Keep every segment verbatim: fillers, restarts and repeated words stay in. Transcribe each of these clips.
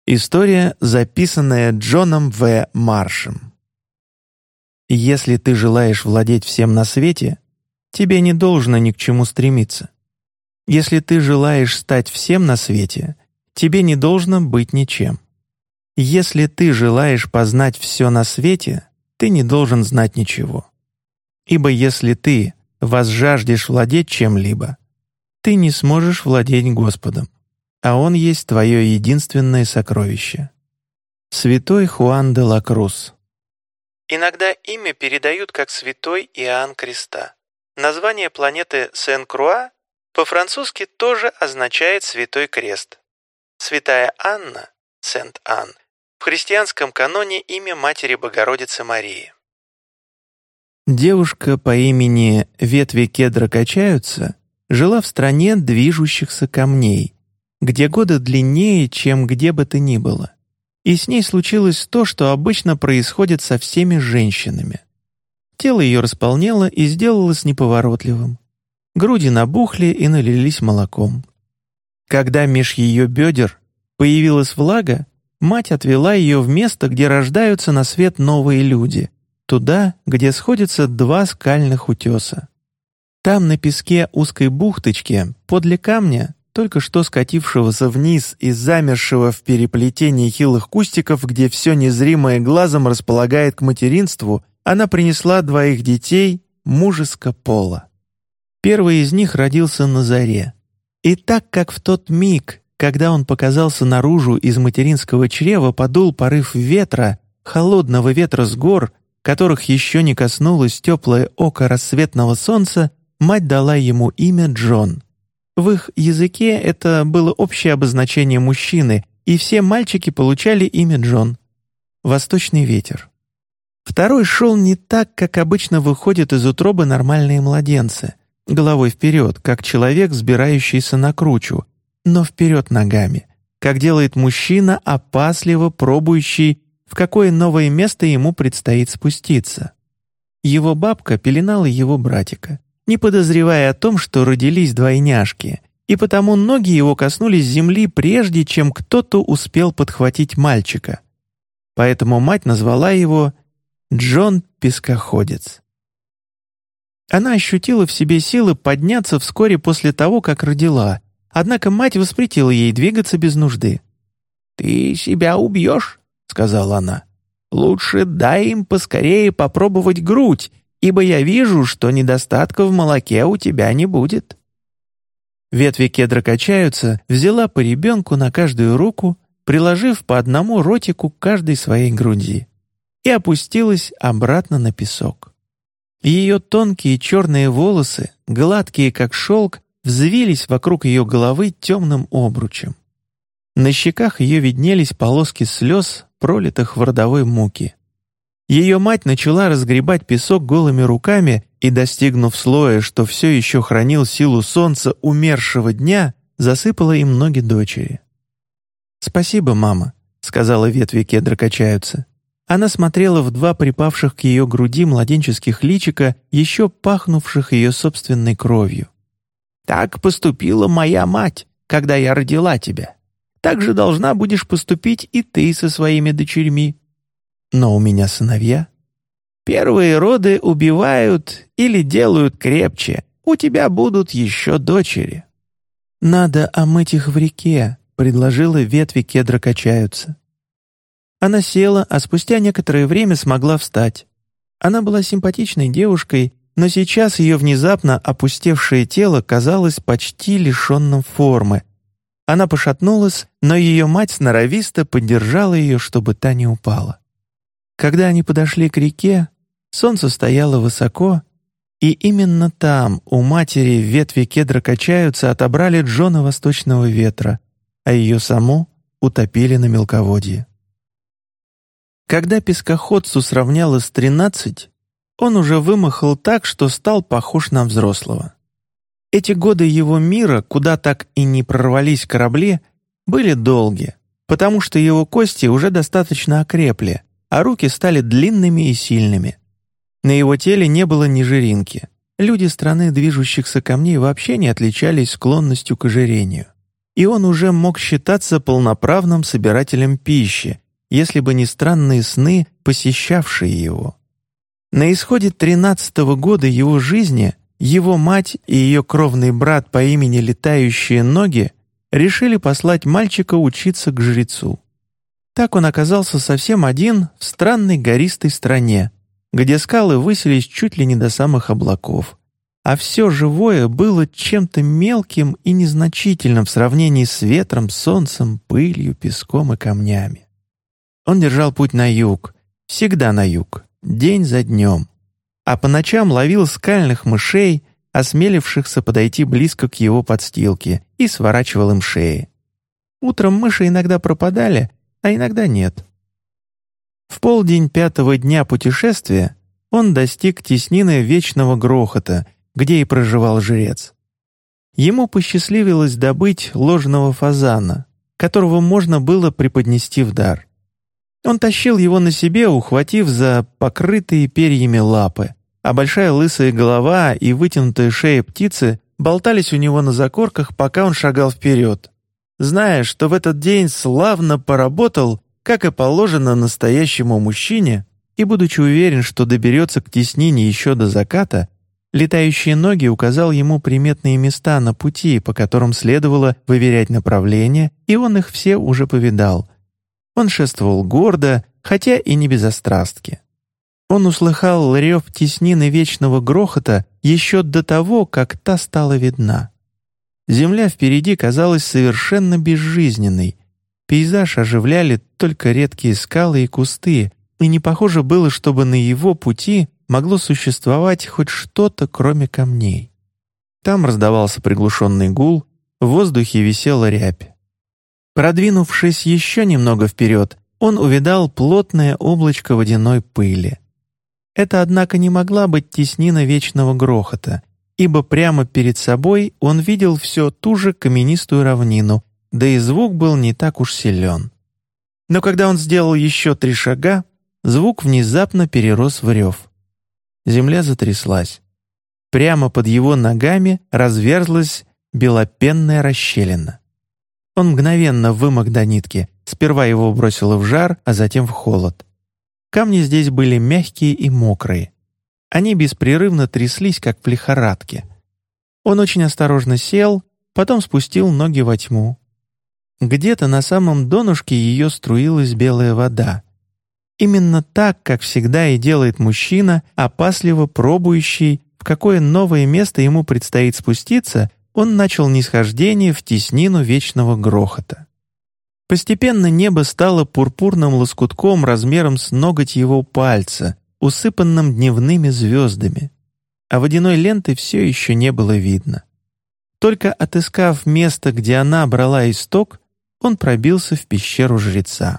История, записанная Джоном В. Маршем. Если ты желаешь владеть всем на свете, тебе не должно ни к чему стремиться. Если ты желаешь стать всем на свете, тебе не должно быть ничем. Если ты желаешь познать все на свете, ты не должен знать ничего. Ибо если ты возжаждешь владеть чем-либо, ты не сможешь владеть Господом, а Он есть твое единственное сокровище. Святой Хуан де ла Крус. Иногда имя передают как Святой Иоанн Креста. Название планеты Сен-Круа по-французски тоже означает «Святой Крест». Святая Анна, Сент-Ан, в христианском каноне имя Матери Богородицы Марии. Девушка по имени «Ветви кедра качаются» жила в стране движущихся камней, где годы длиннее, чем где бы то ни было. И с ней случилось то, что обычно происходит со всеми женщинами. Тело ее располнело и сделалось неповоротливым. Груди набухли и налились молоком. Когда меж ее бедер появилась влага, мать отвела ее в место, где рождаются на свет новые люди, туда, где сходятся два скальных утеса. Там, на песке узкой бухточки, подле камня, только что скатившегося вниз и замершего в переплетении хилых кустиков, где все незримое глазом располагает к материнству, она принесла двоих детей мужеско пола. Первый из них родился на заре. И так как в тот миг, когда он показался наружу из материнского чрева, подул порыв ветра, холодного ветра с гор, которых еще не коснулось теплое око рассветного солнца, мать дала ему имя Джон. В их языке это было общее обозначение мужчины, и все мальчики получали имя Джон. Восточный ветер. Второй шел не так, как обычно выходят из утробы нормальные младенцы, головой вперед, как человек, взбирающийся на кручу, но вперед ногами, как делает мужчина, опасливо пробующий, в какое новое место ему предстоит спуститься. Его бабка пеленала его братика, не подозревая о том, что родились двойняшки, и потому ноги его коснулись земли, прежде чем кто-то успел подхватить мальчика. Поэтому мать назвала его Джон Пескоходец. Она ощутила в себе силы подняться вскоре после того, как родила, однако мать воспретила ей двигаться без нужды. «Ты себя убьешь», — сказала она. «Лучше дай им поскорее попробовать грудь, ибо я вижу, что недостатка в молоке у тебя не будет». Ветви кедра качаются, взяла по ребенку на каждую руку, приложив по одному ротику к каждой своей груди, и опустилась обратно на песок. Ее тонкие черные волосы, гладкие как шелк, взвились вокруг ее головы темным обручем. На щеках ее виднелись полоски слез, пролитых в родовой муке. Ее мать начала разгребать песок голыми руками и, достигнув слоя, что все еще хранил силу солнца умершего дня, засыпала им ноги дочери. «Спасибо, мама», — сказала ветви кедра качаются. Она смотрела в два припавших к ее груди младенческих личика, еще пахнувших ее собственной кровью. «Так поступила моя мать, когда я родила тебя. Так же должна будешь поступить и ты со своими дочерьми. Но у меня сыновья. Первые роды убивают или делают крепче. У тебя будут еще дочери». «Надо омыть их в реке», — предложила ветви кедра качаются. Она села, а спустя некоторое время смогла встать. Она была симпатичной девушкой, но сейчас ее внезапно опустевшее тело казалось почти лишенным формы. Она пошатнулась, но ее мать сноровисто поддержала ее, чтобы та не упала. Когда они подошли к реке, солнце стояло высоко, и именно там у матери ветви кедра качаются отобрали Джона Восточного ветра, а ее саму утопили на мелководье. Когда пескоходцу сравнялось тринадцать, он уже вымахал так, что стал похож на взрослого. Эти годы его мира, куда так и не прорвались корабли, были долги, потому что его кости уже достаточно окрепли, а руки стали длинными и сильными. На его теле не было ни жиринки. Люди страны движущихся камней вообще не отличались склонностью к ожирению. и он уже мог считаться полноправным собирателем пищи, если бы не странные сны, посещавшие его. На исходе тринадцатого года его жизни его мать и ее кровный брат по имени Летающие ноги решили послать мальчика учиться к жрецу. Так он оказался совсем один в странной гористой стране, где скалы высились чуть ли не до самых облаков, а все живое было чем-то мелким и незначительным в сравнении с ветром, солнцем, пылью, песком и камнями. Он держал путь на юг, всегда на юг, день за днем, а по ночам ловил скальных мышей, осмелившихся подойти близко к его подстилке, и сворачивал им шеи. Утром мыши иногда пропадали, а иногда нет. В полдень пятого дня путешествия он достиг теснины Вечного Грохота, где и проживал жрец. Ему посчастливилось добыть ложного фазана, которого можно было преподнести в дар. Он тащил его на себе, ухватив за покрытые перьями лапы, а большая лысая голова и вытянутая шея птицы болтались у него на закорках, пока он шагал вперед, зная, что в этот день славно поработал, как и положено настоящему мужчине, и, будучи уверен, что доберется к теснине еще до заката, Летающие ноги указал ему приметные места на пути, по которым следовало выверять направление, и он их все уже повидал. Он шествовал гордо, хотя и не без острастки. Он услыхал рев теснины Вечного Грохота еще до того, как та стала видна. Земля впереди казалась совершенно безжизненной. Пейзаж оживляли только редкие скалы и кусты, и не похоже было, чтобы на его пути могло существовать хоть что-то, кроме камней. Там раздавался приглушенный гул, в воздухе висела рябь. Продвинувшись еще немного вперед, он увидал плотное облачко водяной пыли. Это, однако, не могла быть теснина Вечного Грохота, ибо прямо перед собой он видел все ту же каменистую равнину, да и звук был не так уж силен. Но когда он сделал еще три шага, звук внезапно перерос в рев. Земля затряслась. Прямо под его ногами разверзлась белопенная расщелина. Он мгновенно вымок до нитки, сперва его бросило в жар, а затем в холод. Камни здесь были мягкие и мокрые. Они беспрерывно тряслись, как в лихорадке. Он очень осторожно сел, потом спустил ноги во тьму. Где-то на самом донышке ее струилась белая вода. Именно так, как всегда и делает мужчина, опасливо пробующий, в какое новое место ему предстоит спуститься, он начал нисхождение в теснину Вечного Грохота. Постепенно небо стало пурпурным лоскутком размером с ноготь его пальца, усыпанным дневными звездами, а водяной ленты все еще не было видно. Только отыскав место, где она брала исток, он пробился в пещеру жреца.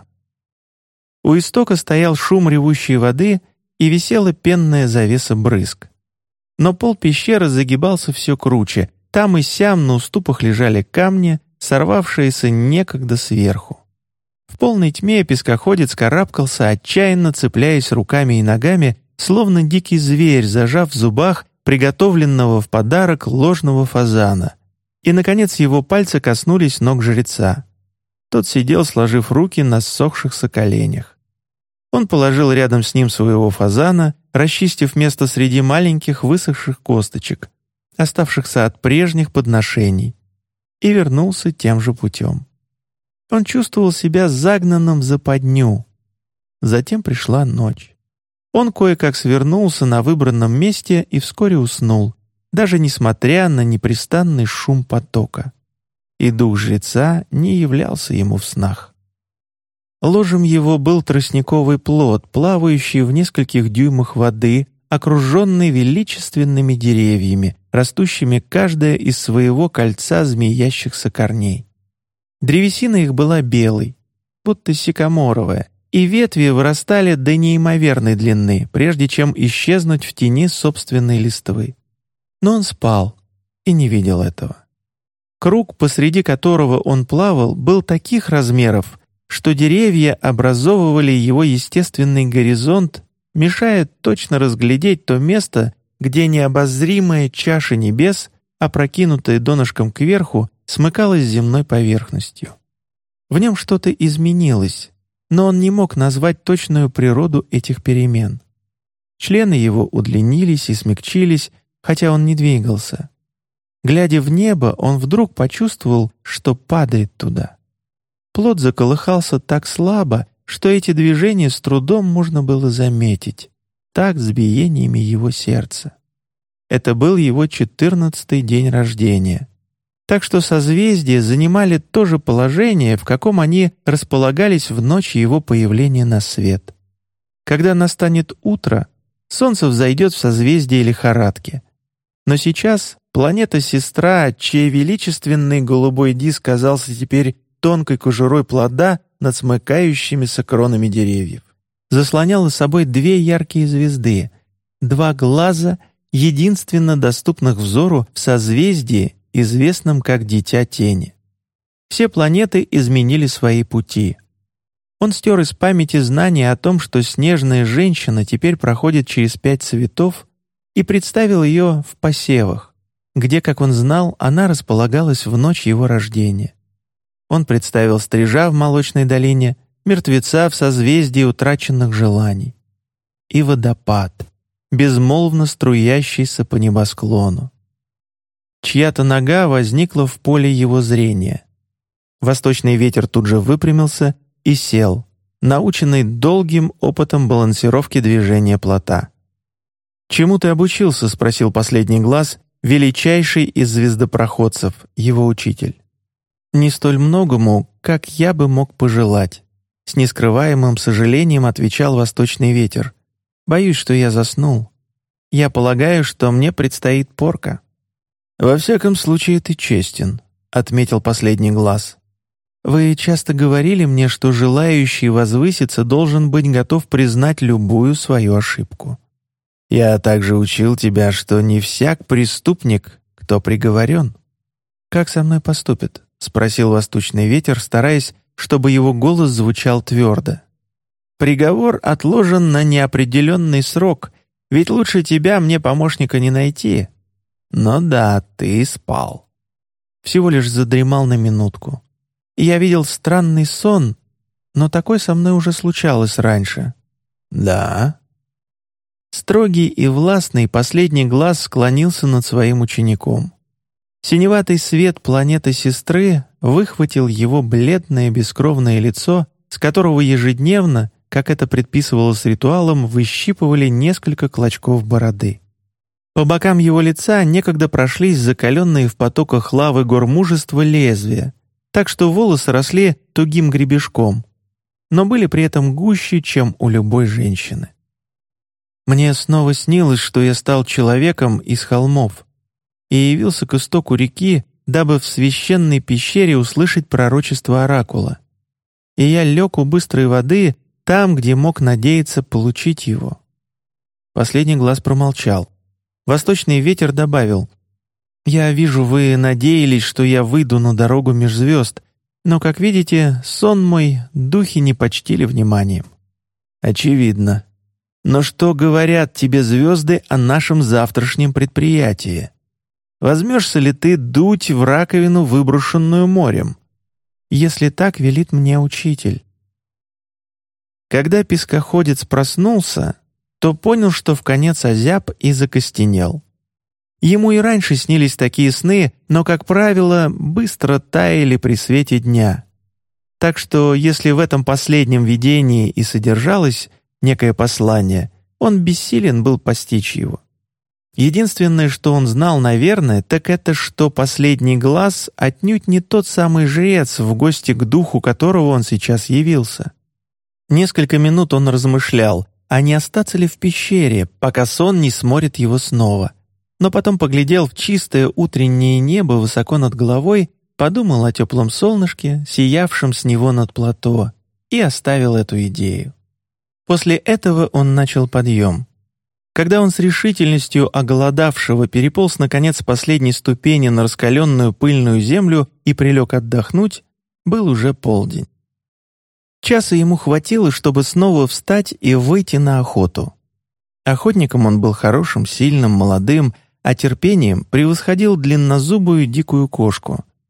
У истока стоял шум ревущей воды и висела пенная завеса брызг. Но пол пещеры загибался все круче, там и сям на уступах лежали камни, сорвавшиеся некогда сверху. В полной тьме пескоходец карабкался, отчаянно цепляясь руками и ногами, словно дикий зверь, зажав в зубах приготовленного в подарок ложного фазана. И, наконец, его пальцы коснулись ног жреца. Тот сидел, сложив руки на ссохшихся коленях. Он положил рядом с ним своего фазана, расчистив место среди маленьких высохших косточек, оставшихся от прежних подношений, и вернулся тем же путем. Он чувствовал себя загнанным в западню. Затем пришла ночь. Он кое-как свернулся на выбранном месте и вскоре уснул, даже несмотря на непрестанный шум потока. И дух жреца не являлся ему в снах. Ложем его был тростниковый плод, плавающий в нескольких дюймах воды, окруженный величественными деревьями, растущими каждая из своего кольца змеящихся корней. Древесина их была белой, будто сикаморовая, и ветви вырастали до неимоверной длины, прежде чем исчезнуть в тени собственной листвы. Но он спал и не видел этого. Круг, посреди которого он плавал, был таких размеров, что деревья образовывали его естественный горизонт, мешая точно разглядеть то место, где необозримая чаша небес, опрокинутая донышком кверху, смыкалось с земной поверхностью. В нем что-то изменилось, но он не мог назвать точную природу этих перемен. Члены его удлинились и смягчились, хотя он не двигался. Глядя в небо, он вдруг почувствовал, что падает туда. Плод заколыхался так слабо, что эти движения с трудом можно было заметить, так с биениями его сердца. Это был его четырнадцатый день рождения. Так что созвездия занимали то же положение, в каком они располагались в ночь его появления на свет. Когда настанет утро, Солнце взойдет в созвездие лихорадки. Но сейчас планета-сестра, чей величественный голубой диск казался теперь тонкой кожурой плода над смыкающимися кронами деревьев, заслоняла собой две яркие звезды, два глаза, единственно доступных взору в созвездии, известном как Дитя Тени. Все планеты изменили свои пути. Он стер из памяти знания о том, что снежная женщина теперь проходит через пять цветов, и представил ее в посевах, где, как он знал, она располагалась в ночь его рождения. Он представил стрижа в молочной долине, мертвеца в созвездии утраченных желаний. И водопад, безмолвно струящийся по небосклону. Чья-то нога возникла в поле его зрения. Восточный ветер тут же выпрямился и сел, наученный долгим опытом балансировки движения плота. «Чему ты обучился?» — спросил последний глаз, величайший из звездопроходцев, его учитель. «Не столь многому, как я бы мог пожелать», — с нескрываемым сожалением отвечал восточный ветер. «Боюсь, что я заснул. Я полагаю, что мне предстоит порка». «Во всяком случае, ты честен», — отметил последний глаз. «Вы часто говорили мне, что желающий возвыситься должен быть готов признать любую свою ошибку. Я также учил тебя, что не всяк преступник, кто приговорен». «Как со мной поступят?» — спросил восточный ветер, стараясь, чтобы его голос звучал твердо. «Приговор отложен на неопределенный срок, ведь лучше тебя мне помощника не найти. Но да, ты спал. Всего лишь задремал на минутку. И я видел странный сон, но такой со мной уже случалось раньше». «Да?» Строгий и властный последний глаз склонился над своим учеником. Синеватый свет планеты-сестры выхватил его бледное бескровное лицо, с которого ежедневно, как это предписывалось ритуалом, выщипывали несколько клочков бороды. По бокам его лица некогда прошлись закаленные в потоках лавы гор мужества лезвия, так что волосы росли тугим гребешком, но были при этом гуще, чем у любой женщины. Мне снова снилось, что я стал человеком из холмов и явился к истоку реки, дабы в священной пещере услышать пророчество оракула. И я лег у быстрой воды там, где мог надеяться получить его. Последний глаз промолчал. Восточный ветер добавил: «Я вижу, вы надеялись, что я выйду на дорогу меж звезд, но, как видите, сон мой духи не почтили вниманием». «Очевидно. Но что говорят тебе звезды о нашем завтрашнем предприятии? Возьмешься ли ты дуть в раковину, выброшенную морем?» «Если так велит мне учитель». Когда пескоходец проснулся, то понял, что вконец озяб и закостенел. Ему и раньше снились такие сны, но, как правило, быстро таяли при свете дня. Так что, если в этом последнем видении и содержалось некое послание, он бессилен был постичь его. Единственное, что он знал, наверное, так это, что последний глаз отнюдь не тот самый жрец, в гости к духу которого он сейчас явился. Несколько минут он размышлял, а не остаться ли в пещере, пока сон не сморит его снова. Но потом поглядел в чистое утреннее небо высоко над головой, подумал о теплом солнышке, сиявшем с него над плато, и оставил эту идею. После этого он начал подъем. Когда он с решительностью оголодавшего переполз наконец с последней ступени на раскаленную пыльную землю и прилег отдохнуть, был уже полдень. Часа ему хватило, чтобы снова встать и выйти на охоту. Охотником он был хорошим, сильным, молодым, а терпением превосходил длиннозубую дикую кошку,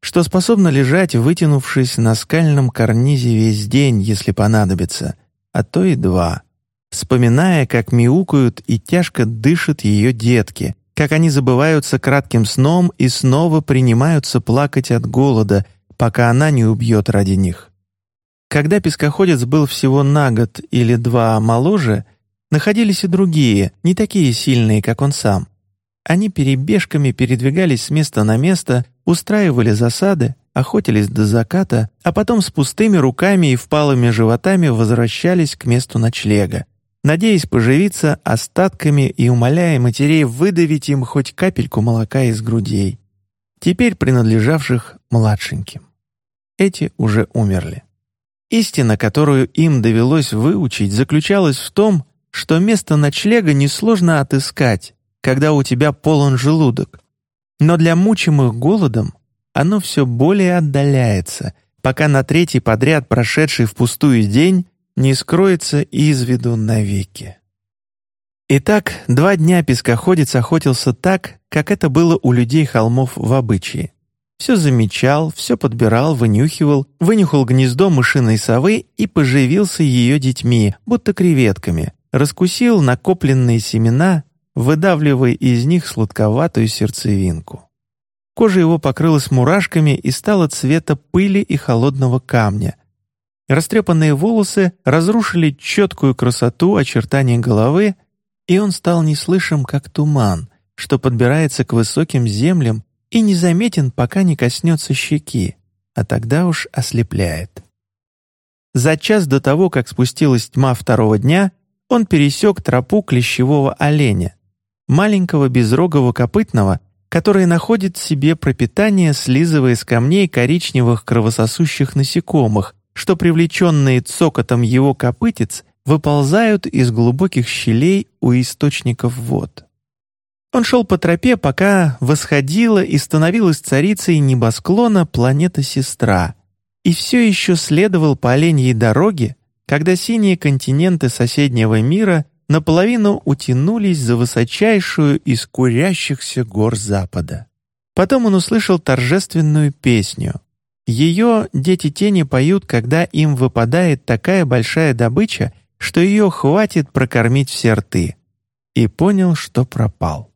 что способно лежать, вытянувшись на скальном карнизе весь день, если понадобится, а то и два, вспоминая, как мяукают и тяжко дышат ее детки, как они забываются кратким сном и снова принимаются плакать от голода, пока она не убьет ради них. Когда пескоходец был всего на год или два моложе, находились и другие, не такие сильные, как он сам. Они перебежками передвигались с места на место, устраивали засады, охотились до заката, а потом с пустыми руками и впалыми животами возвращались к месту ночлега, надеясь поживиться остатками и умоляя матерей выдавить им хоть капельку молока из грудей, теперь принадлежавших младшеньким. Эти уже умерли. Истина, которую им довелось выучить, заключалась в том, что место ночлега несложно отыскать, когда у тебя полон желудок. Но для мучимых голодом оно все более отдаляется, пока на третий подряд прошедший впустую день не скроется из виду навеки. Итак, два дня пескоходец охотился так, как это было у людей холмов в обычае. Все замечал, все подбирал, вынюхивал, вынюхал гнездо мышиной совы и поживился ее детьми, будто креветками, раскусил накопленные семена, выдавливая из них сладковатую сердцевинку. Кожа его покрылась мурашками и стала цвета пыли и холодного камня. Растрепанные волосы разрушили четкую красоту очертаний головы, и он стал неслышим, как туман, что подбирается к высоким землям и незаметен, пока не коснется щеки, а тогда уж ослепляет. За час до того, как спустилась тьма второго дня, он пересек тропу клещевого оленя, маленького безрогого копытного, который находит себе пропитание, слизывая с камней коричневых кровососущих насекомых, что, привлеченные цокотом его копытец, выползают из глубоких щелей у источников вод. Он шел по тропе, пока восходила и становилась царицей небосклона планета-сестра, и все еще следовал по оленьей дороге, когда синие континенты соседнего мира наполовину утянулись за высочайшую из курящихся гор Запада. Потом он услышал торжественную песню. Ее дети тени поют, когда им выпадает такая большая добыча, что ее хватит прокормить все рты, и понял, что пропал.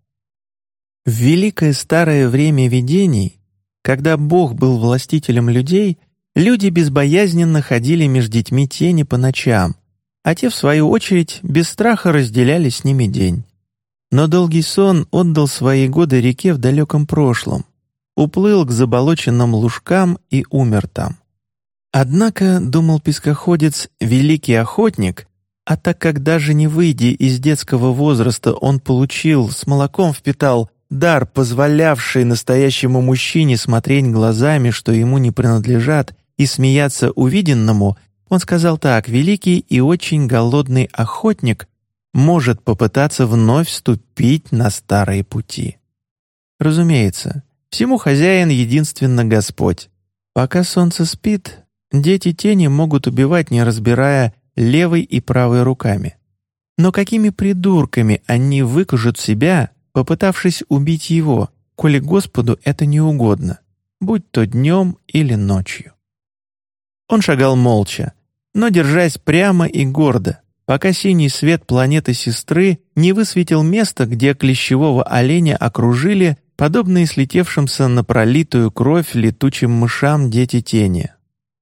В великое старое время видений, когда Бог был властителем людей, люди безбоязненно ходили между детьми тени по ночам, а те, в свою очередь, без страха разделяли с ними день. Но долгий сон отдал свои годы реке в далеком прошлом, уплыл к заболоченным лужкам и умер там. Однако, думал пескоходец, великий охотник, а так как даже не выйдя из детского возраста он получил, с молоком впитал, дар, позволявший настоящему мужчине смотреть глазами, что ему не принадлежат, и смеяться увиденному, он сказал так: великий и очень голодный охотник может попытаться вновь вступить на старые пути. Разумеется, всему хозяин единственно Господь. Пока солнце спит, дети тени могут убивать, не разбирая левой и правой руками. Но какими придурками они выкажут себя, попытавшись убить его, коли Господу это не угодно, будь то днем или ночью? Он шагал молча, но держась прямо и гордо, пока синий свет планеты-сестры не высветил место, где клещевого оленя окружили, подобные слетевшимся на пролитую кровь летучим мышам дети тени.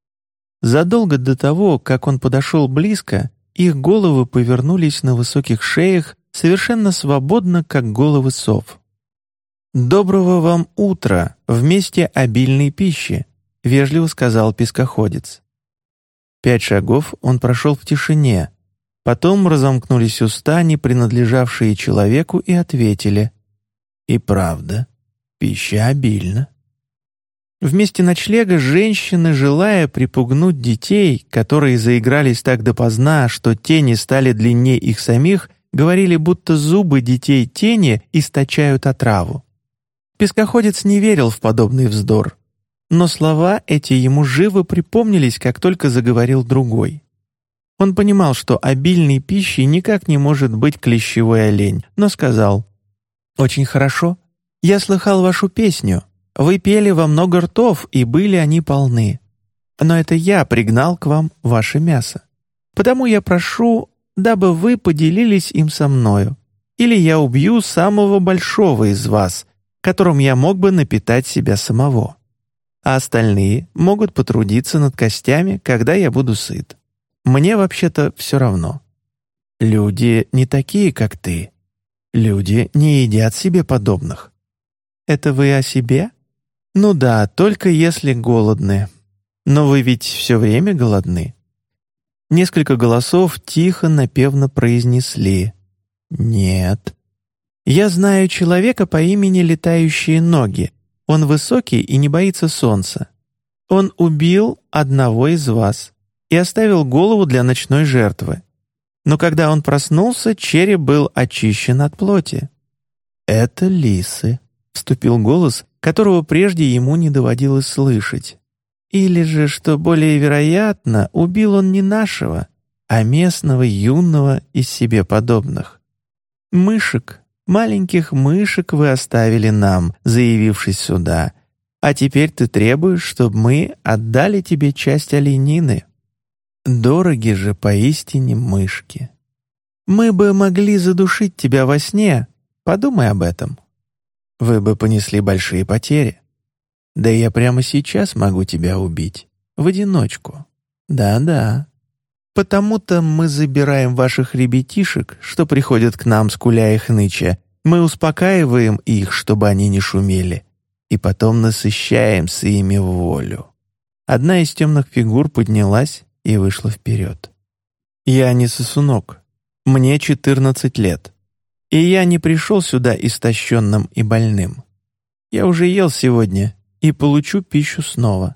Задолго до того, как он подошел близко, их головы повернулись на высоких шеях совершенно свободно, как головы сов. «Доброго вам утра вместе обильной пищи», — вежливо сказал пескоходец. Пять шагов он прошел в тишине, потом разомкнулись уста, не принадлежавшие человеку, и ответили: «И правда, пища обильна». Вместе ночлега женщины, желая припугнуть детей, которые заигрались так допоздна, что тени стали длиннее их самих, говорили, будто зубы детей тени источают отраву. Пескоходец не верил в подобный вздор, но слова эти ему живо припомнились, как только заговорил другой. Он понимал, что обильной пищей никак не может быть клещевой олень, но сказал: «Очень хорошо. Я слыхал вашу песню. Вы пели во много ртов, и были они полны. Но это я пригнал к вам ваше мясо. Потому я прошу, дабы вы поделились им со мною, или я убью самого большого из вас, которым я мог бы напитать себя самого. А остальные могут потрудиться над костями, когда я буду сыт. Мне вообще-то все равно. Люди не такие, как ты. Люди не едят себе подобных. Это вы о себе? Ну да, только если голодны. Но вы ведь все время голодны. Несколько голосов тихо, напевно произнесли: «Нет». «Я знаю человека по имени Летающие ноги. Он высокий и не боится солнца. Он убил одного из вас и оставил голову для ночной жертвы. Но когда он проснулся, череп был очищен от плоти». «Это лисы», — вступил голос, которого прежде ему не доводилось слышать. «Или же, что более вероятно, убил он не нашего, а местного юного из себе подобных. Мышек, маленьких мышек вы оставили нам, заявившись сюда, а теперь ты требуешь, чтобы мы отдали тебе часть оленины. Дороги же поистине мышки. Мы бы могли задушить тебя во сне, подумай об этом. Вы бы понесли большие потери. Да я прямо сейчас могу тебя убить, в одиночку. Да-да. Потому-то мы забираем ваших ребятишек, что приходят к нам, скуля и хныча. Мы успокаиваем их, чтобы они не шумели, и потом насыщаемся ими в волю». Одна из темных фигур поднялась и вышла вперед. «Я не сосунок. Мне четырнадцать лет. И я не пришел сюда истощенным и больным. Я уже ел сегодня и получу пищу снова».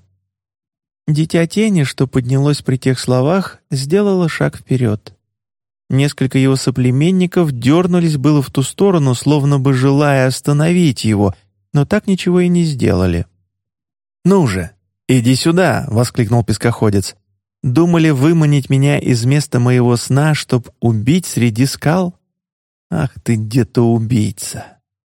Дитя тени, что поднялось при тех словах, сделало шаг вперед. Несколько его соплеменников дернулись было в ту сторону, словно бы желая остановить его, но так ничего и не сделали. «Ну же, иди сюда!» — воскликнул пескоходец. «Думали выманить меня из места моего сна, чтоб убить среди скал? Ах ты где-то убийца!»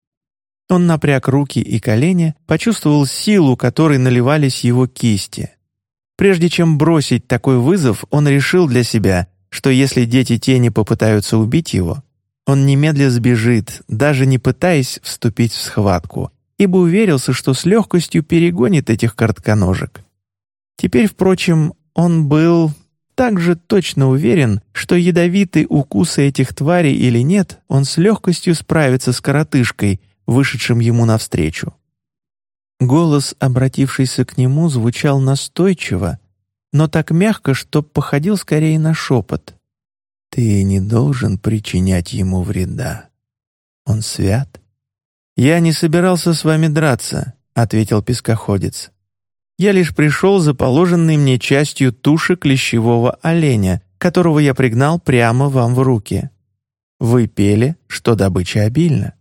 Он напряг руки и колени, почувствовал силу, которой наливались его кисти. Прежде чем бросить такой вызов, он решил для себя, что если дети тени попытаются убить его, он немедля сбежит, даже не пытаясь вступить в схватку, ибо уверился, что с легкостью перегонит этих коротконожек. Теперь, впрочем, он был так же точно уверен, что ядовитые укусы этих тварей или нет, он с легкостью справится с коротышкой, вышедшим ему навстречу. Голос, обратившийся к нему, звучал настойчиво, но так мягко, что походил скорее на шепот. «Ты не должен причинять ему вреда. Он свят». «Я не собирался с вами драться», — ответил пескоходец. «Я лишь пришел за положенной мне частью туши клещевого оленя, которого я пригнал прямо вам в руки. Вы пели, что добыча обильна».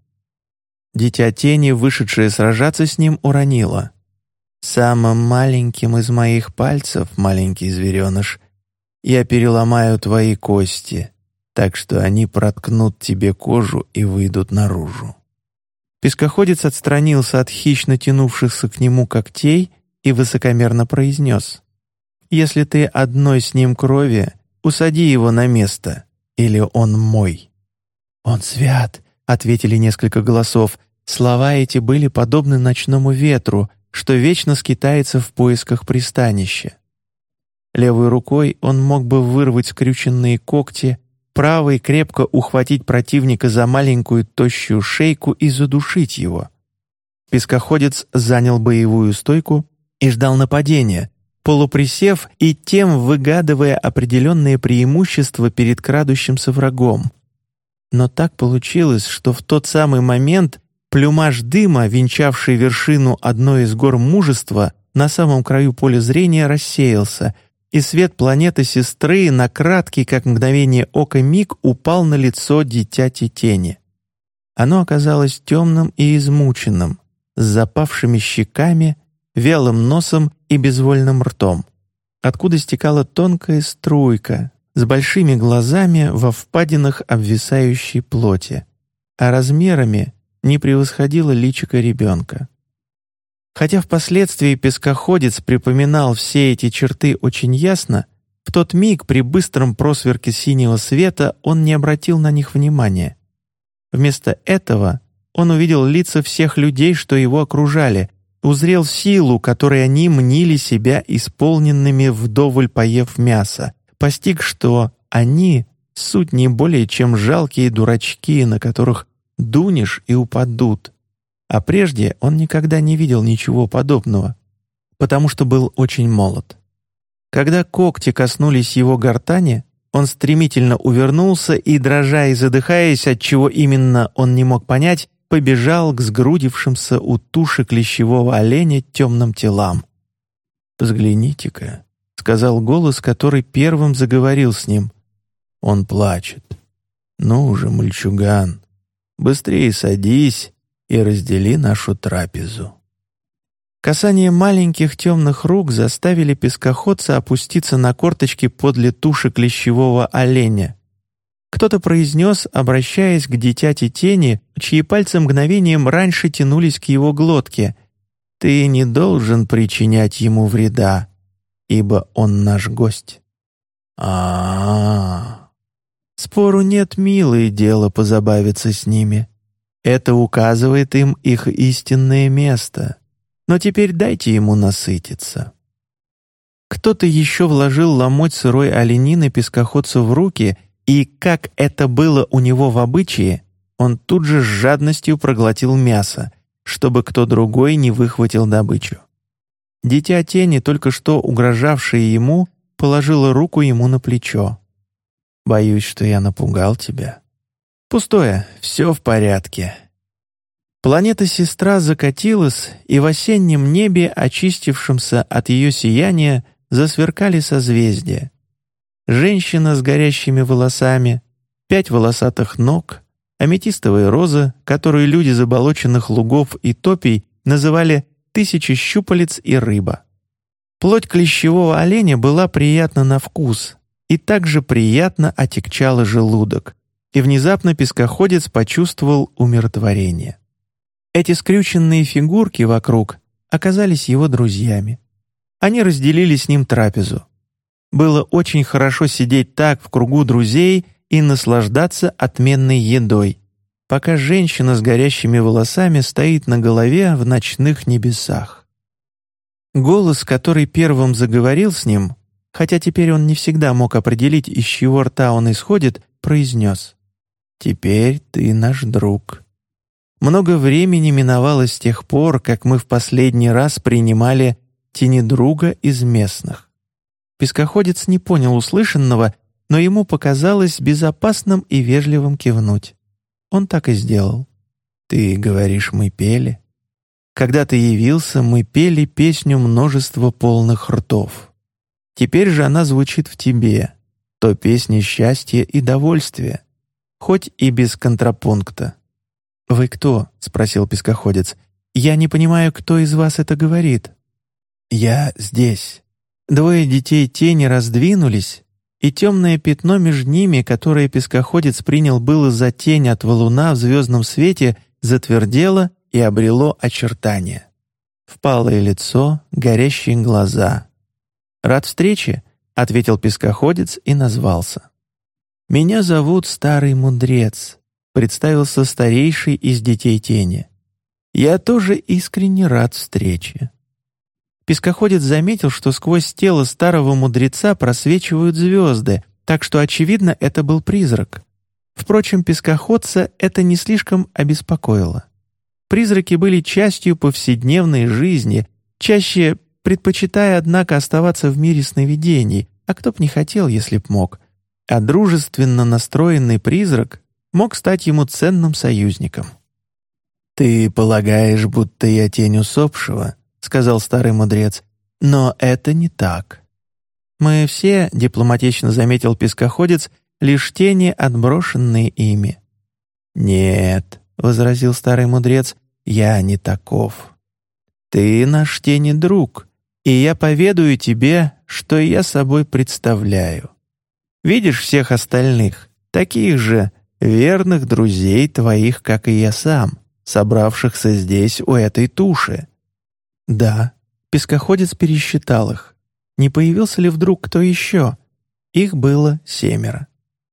Дитя тени, вышедшее сражаться с ним, уронило: «Самым маленьким из моих пальцев, маленький звереныш, я переломаю твои кости, так что они проткнут тебе кожу и выйдут наружу». Пескоходец отстранился от хищно тянувшихся к нему когтей и высокомерно произнес: «Если ты одной с ним крови, усади его на место, или он мой». «Он свят», — ответили несколько голосов. Слова эти были подобны ночному ветру, что вечно скитается в поисках пристанища. Левой рукой он мог бы вырвать скрюченные когти, правой крепко ухватить противника за маленькую тощую шейку и задушить его. Пескоходец занял боевую стойку и ждал нападения, полуприсев и тем выгадывая определенные преимущества перед крадущимся врагом. Но так получилось, что в тот самый момент плюмаж дыма, венчавший вершину одной из гор мужества, на самом краю поля зрения рассеялся, и свет планеты сестры на краткий, как мгновение ока, миг упал на лицо дитяти тени. Оно оказалось темным и измученным, с запавшими щеками, вялым носом и безвольным ртом, откуда стекала тонкая струйка, с большими глазами во впадинах обвисающей плоти, а размерами не превосходило личико ребенка. Хотя впоследствии пескоходец припоминал все эти черты очень ясно, в тот миг при быстром просверке синего света он не обратил на них внимания. Вместо этого он увидел лица всех людей, что его окружали, узрел силу, которой они мнили себя исполненными, вдоволь поев мяса, постиг, что они — суть не более чем жалкие дурачки, на которых дунешь и упадут. А прежде он никогда не видел ничего подобного, потому что был очень молод. Когда когти коснулись его гортани, он стремительно увернулся и, дрожа и задыхаясь, отчего именно он не мог понять, побежал к сгрудившимся у туши клещевого оленя темным телам. «Взгляните-ка», — сказал голос, который первым заговорил с ним. «Он плачет. Ну уже, мальчуган, быстрее садись и раздели нашу трапезу». Касание маленьких темных рук заставили пескоходца опуститься на корточки подле туши клещевого оленя. Кто-то произнес, обращаясь к дитяти тени, чьи пальцы мгновением раньше тянулись к его глотке: «Ты не должен причинять ему вреда, ибо он наш гость». А-а-а. Спору нет, милое дело позабавиться с ними. Это указывает им их истинное место. Но теперь дайте ему насытиться. Кто-то еще вложил ломоть сырой оленины пескоходцу в руки, и, как это было у него в обычае, он тут же с жадностью проглотил мясо, чтобы кто другой не выхватил добычу. Дитя тени, только что угрожавшее ему, положило руку ему на плечо. «Боюсь, что я напугал тебя». «Пустое, все в порядке». Планета-сестра закатилась, и в осеннем небе, очистившемся от ее сияния, засверкали созвездия. Женщина с горящими волосами, пять волосатых ног, аметистовая роза, которую люди заболоченных лугов и топий называли «тысячи щупалец» и «рыба». Плоть клещевого оленя была приятна на вкус, и также приятно отягчала желудок, и внезапно пескоходец почувствовал умиротворение. Эти скрюченные фигурки вокруг оказались его друзьями. Они разделили с ним трапезу. Было очень хорошо сидеть так в кругу друзей и наслаждаться отменной едой, пока женщина с горящими волосами стоит на голове в ночных небесах. Голос, который первым заговорил с ним, хотя теперь он не всегда мог определить, из чьего рта он исходит, произнес: «Теперь ты наш друг». Много времени миновало с тех пор, как мы в последний раз принимали тенедруга из местных. Пескоходец не понял услышанного, но ему показалось безопасным и вежливым кивнуть. Он так и сделал. «Ты говоришь, мы пели?» «Когда ты явился, мы пели песню множества полных ртов. Теперь же она звучит в тебе, то песня счастья и довольствия, хоть и без контрапункта». «Вы кто?» — спросил пескоходец. «Я не понимаю, кто из вас это говорит». «Я здесь». Двое детей тени раздвинулись, и темное пятно между ними, которое пескоходец принял было за тень от валуна в звездном свете, затвердело и обрело очертания. Впалое лицо, горящие глаза. «Рад встрече», — ответил пескоходец и назвался. «Меня зовут Старый Мудрец», — представился старейший из детей тени. «Я тоже искренне рад встрече». Пескоходец заметил, что сквозь тело старого мудреца просвечивают звезды, так что, очевидно, это был призрак. Впрочем, пескоходца это не слишком обеспокоило. Призраки были частью повседневной жизни, чаще предпочитая, однако, оставаться в мире сновидений, а кто б не хотел, если б мог. А дружественно настроенный призрак мог стать ему ценным союзником. «Ты полагаешь, будто я тень усопшего?» — сказал старый мудрец. «Но это не так. Мы все, — дипломатично заметил пескоходец, — лишь тени, отброшенные ими». «Нет, — возразил старый мудрец, — я не таков. Ты наш тени друг, и я поведаю тебе, что я собой представляю. Видишь всех остальных, таких же верных друзей твоих, как и я сам, собравшихся здесь у этой туши. Да, пескоходец пересчитал их. Не появился ли вдруг кто еще? Их было семеро.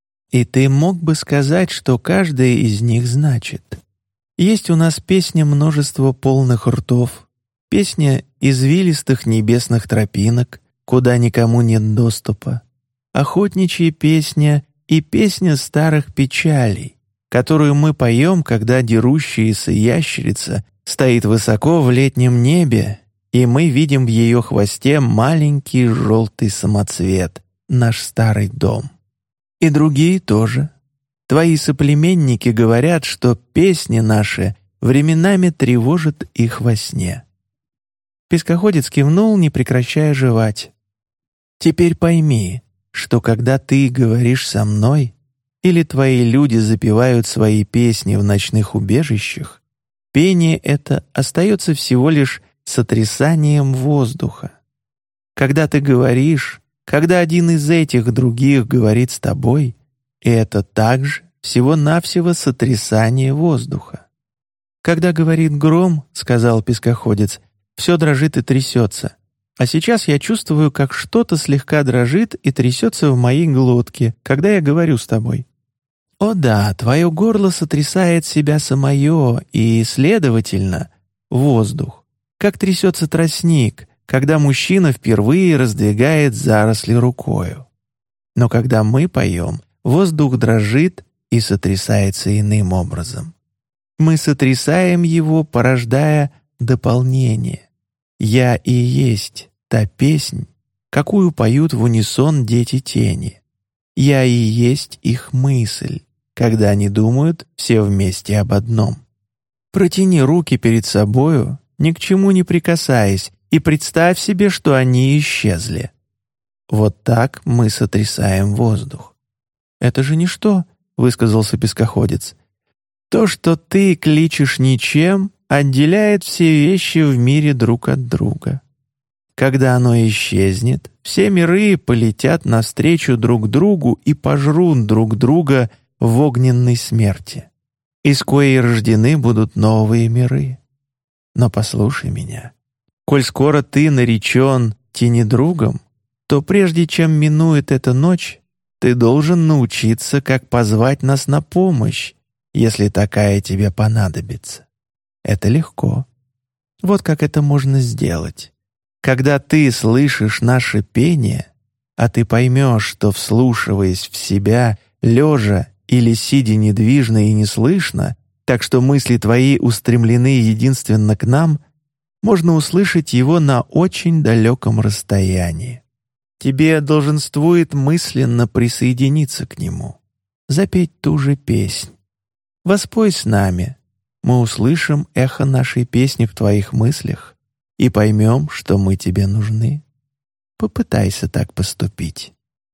И ты мог бы сказать, что каждая из них значит. Есть у нас песня множества полных ртов, песня извилистых небесных тропинок, куда никому нет доступа, охотничья песня и песня старых печалей, которую мы поем, когда дерущаяся ящерица стоит высоко в летнем небе, и мы видим в ее хвосте маленький желтый самоцвет, наш старый дом. И другие тоже. Твои соплеменники говорят, что песни наши временами тревожат их во сне. Пескоходец кивнул, не прекращая жевать. Теперь пойми, что когда ты говоришь со мной, или твои люди запевают свои песни в ночных убежищах, пение это остается всего лишь сотрясанием воздуха. Когда ты говоришь, когда один из этих других говорит с тобой, это также всего-навсего сотрясание воздуха. «Когда говорит гром, — сказал пескоходец, — все дрожит и трясется, а сейчас я чувствую, как что-то слегка дрожит и трясется в моей глотке, когда я говорю с тобой. О да, твое горло сотрясает себя самое и, следовательно, воздух, как трясется тростник, когда мужчина впервые раздвигает заросли рукою. Но когда мы поем, воздух дрожит и сотрясается иным образом. Мы сотрясаем его, порождая дополнение. «Я и есть та песнь, какую поют в унисон дети тени. Я и есть их мысль, когда они думают все вместе об одном. Протяни руки перед собою, ни к чему не прикасаясь, и представь себе, что они исчезли. Вот так мы сотрясаем воздух». «Это же ничто», — высказался пескоходец. «То, что ты кличешь ничем, отделяет все вещи в мире друг от друга. Когда оно исчезнет, все миры полетят навстречу друг другу и пожрут друг друга в огненной смерти, из коей рождены будут новые миры. Но послушай меня. Коль скоро ты наречен тенедругом, то прежде чем минует эта ночь, ты должен научиться, как позвать нас на помощь, если такая тебе понадобится. Это легко. Вот как это можно сделать. Когда ты слышишь наше пение, а ты поймешь, что, вслушиваясь в себя, лежа или сидя недвижно и неслышно, так что мысли твои устремлены единственно к нам, можно услышать его на очень далеком расстоянии. Тебе долженствует мысленно присоединиться к нему, запеть ту же песнь. Воспой с нами, мы услышим эхо нашей песни в твоих мыслях и поймем, что мы тебе нужны. Попытайся так поступить».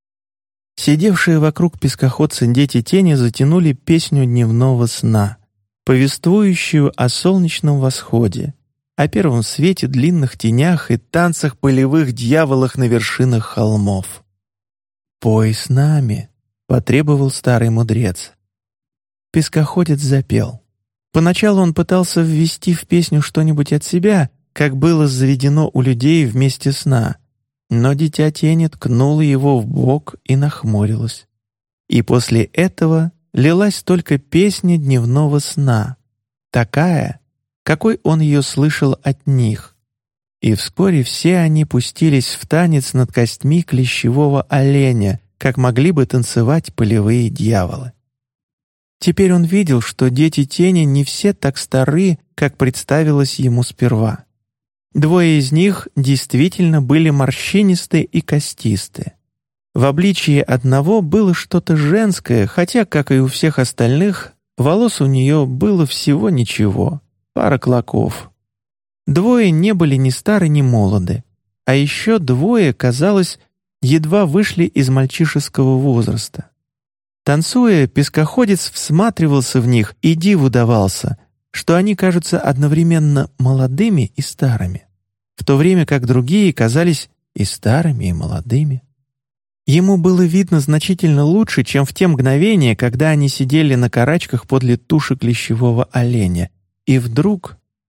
Сидевшие вокруг пескоходца дети тени затянули песню дневного сна, повествующую о солнечном восходе, о первом свете, длинных тенях и танцах полевых дьяволах на вершинах холмов. «Пой с нами», — потребовал старый мудрец. Пескоходец запел. Поначалу он пытался ввести в песню что-нибудь от себя, как было заведено у людей вместе сна, но дитя тени ткнуло его в бок и нахмурилось. И после этого лилась только песня дневного сна, такая, какой он ее слышал от них. И вскоре все они пустились в танец над костьми клещевого оленя, как могли бы танцевать полевые дьяволы. Теперь он видел, что дети тени не все так стары, как представилось ему сперва. Двое из них действительно были морщинисты и костисты. В обличии одного было что-то женское, хотя, как и у всех остальных, волос у нее было всего ничего, пара клоков. Двое не были ни стары, ни молоды, а еще двое, казалось, едва вышли из мальчишеского возраста. Танцуя, пескоходец всматривался в них и диву давался, что они кажутся одновременно молодыми и старыми, в то время как другие казались и старыми, и молодыми. Ему было видно значительно лучше, чем в те мгновения, когда они сидели на карачках подле туши клещевого оленя, и вдруг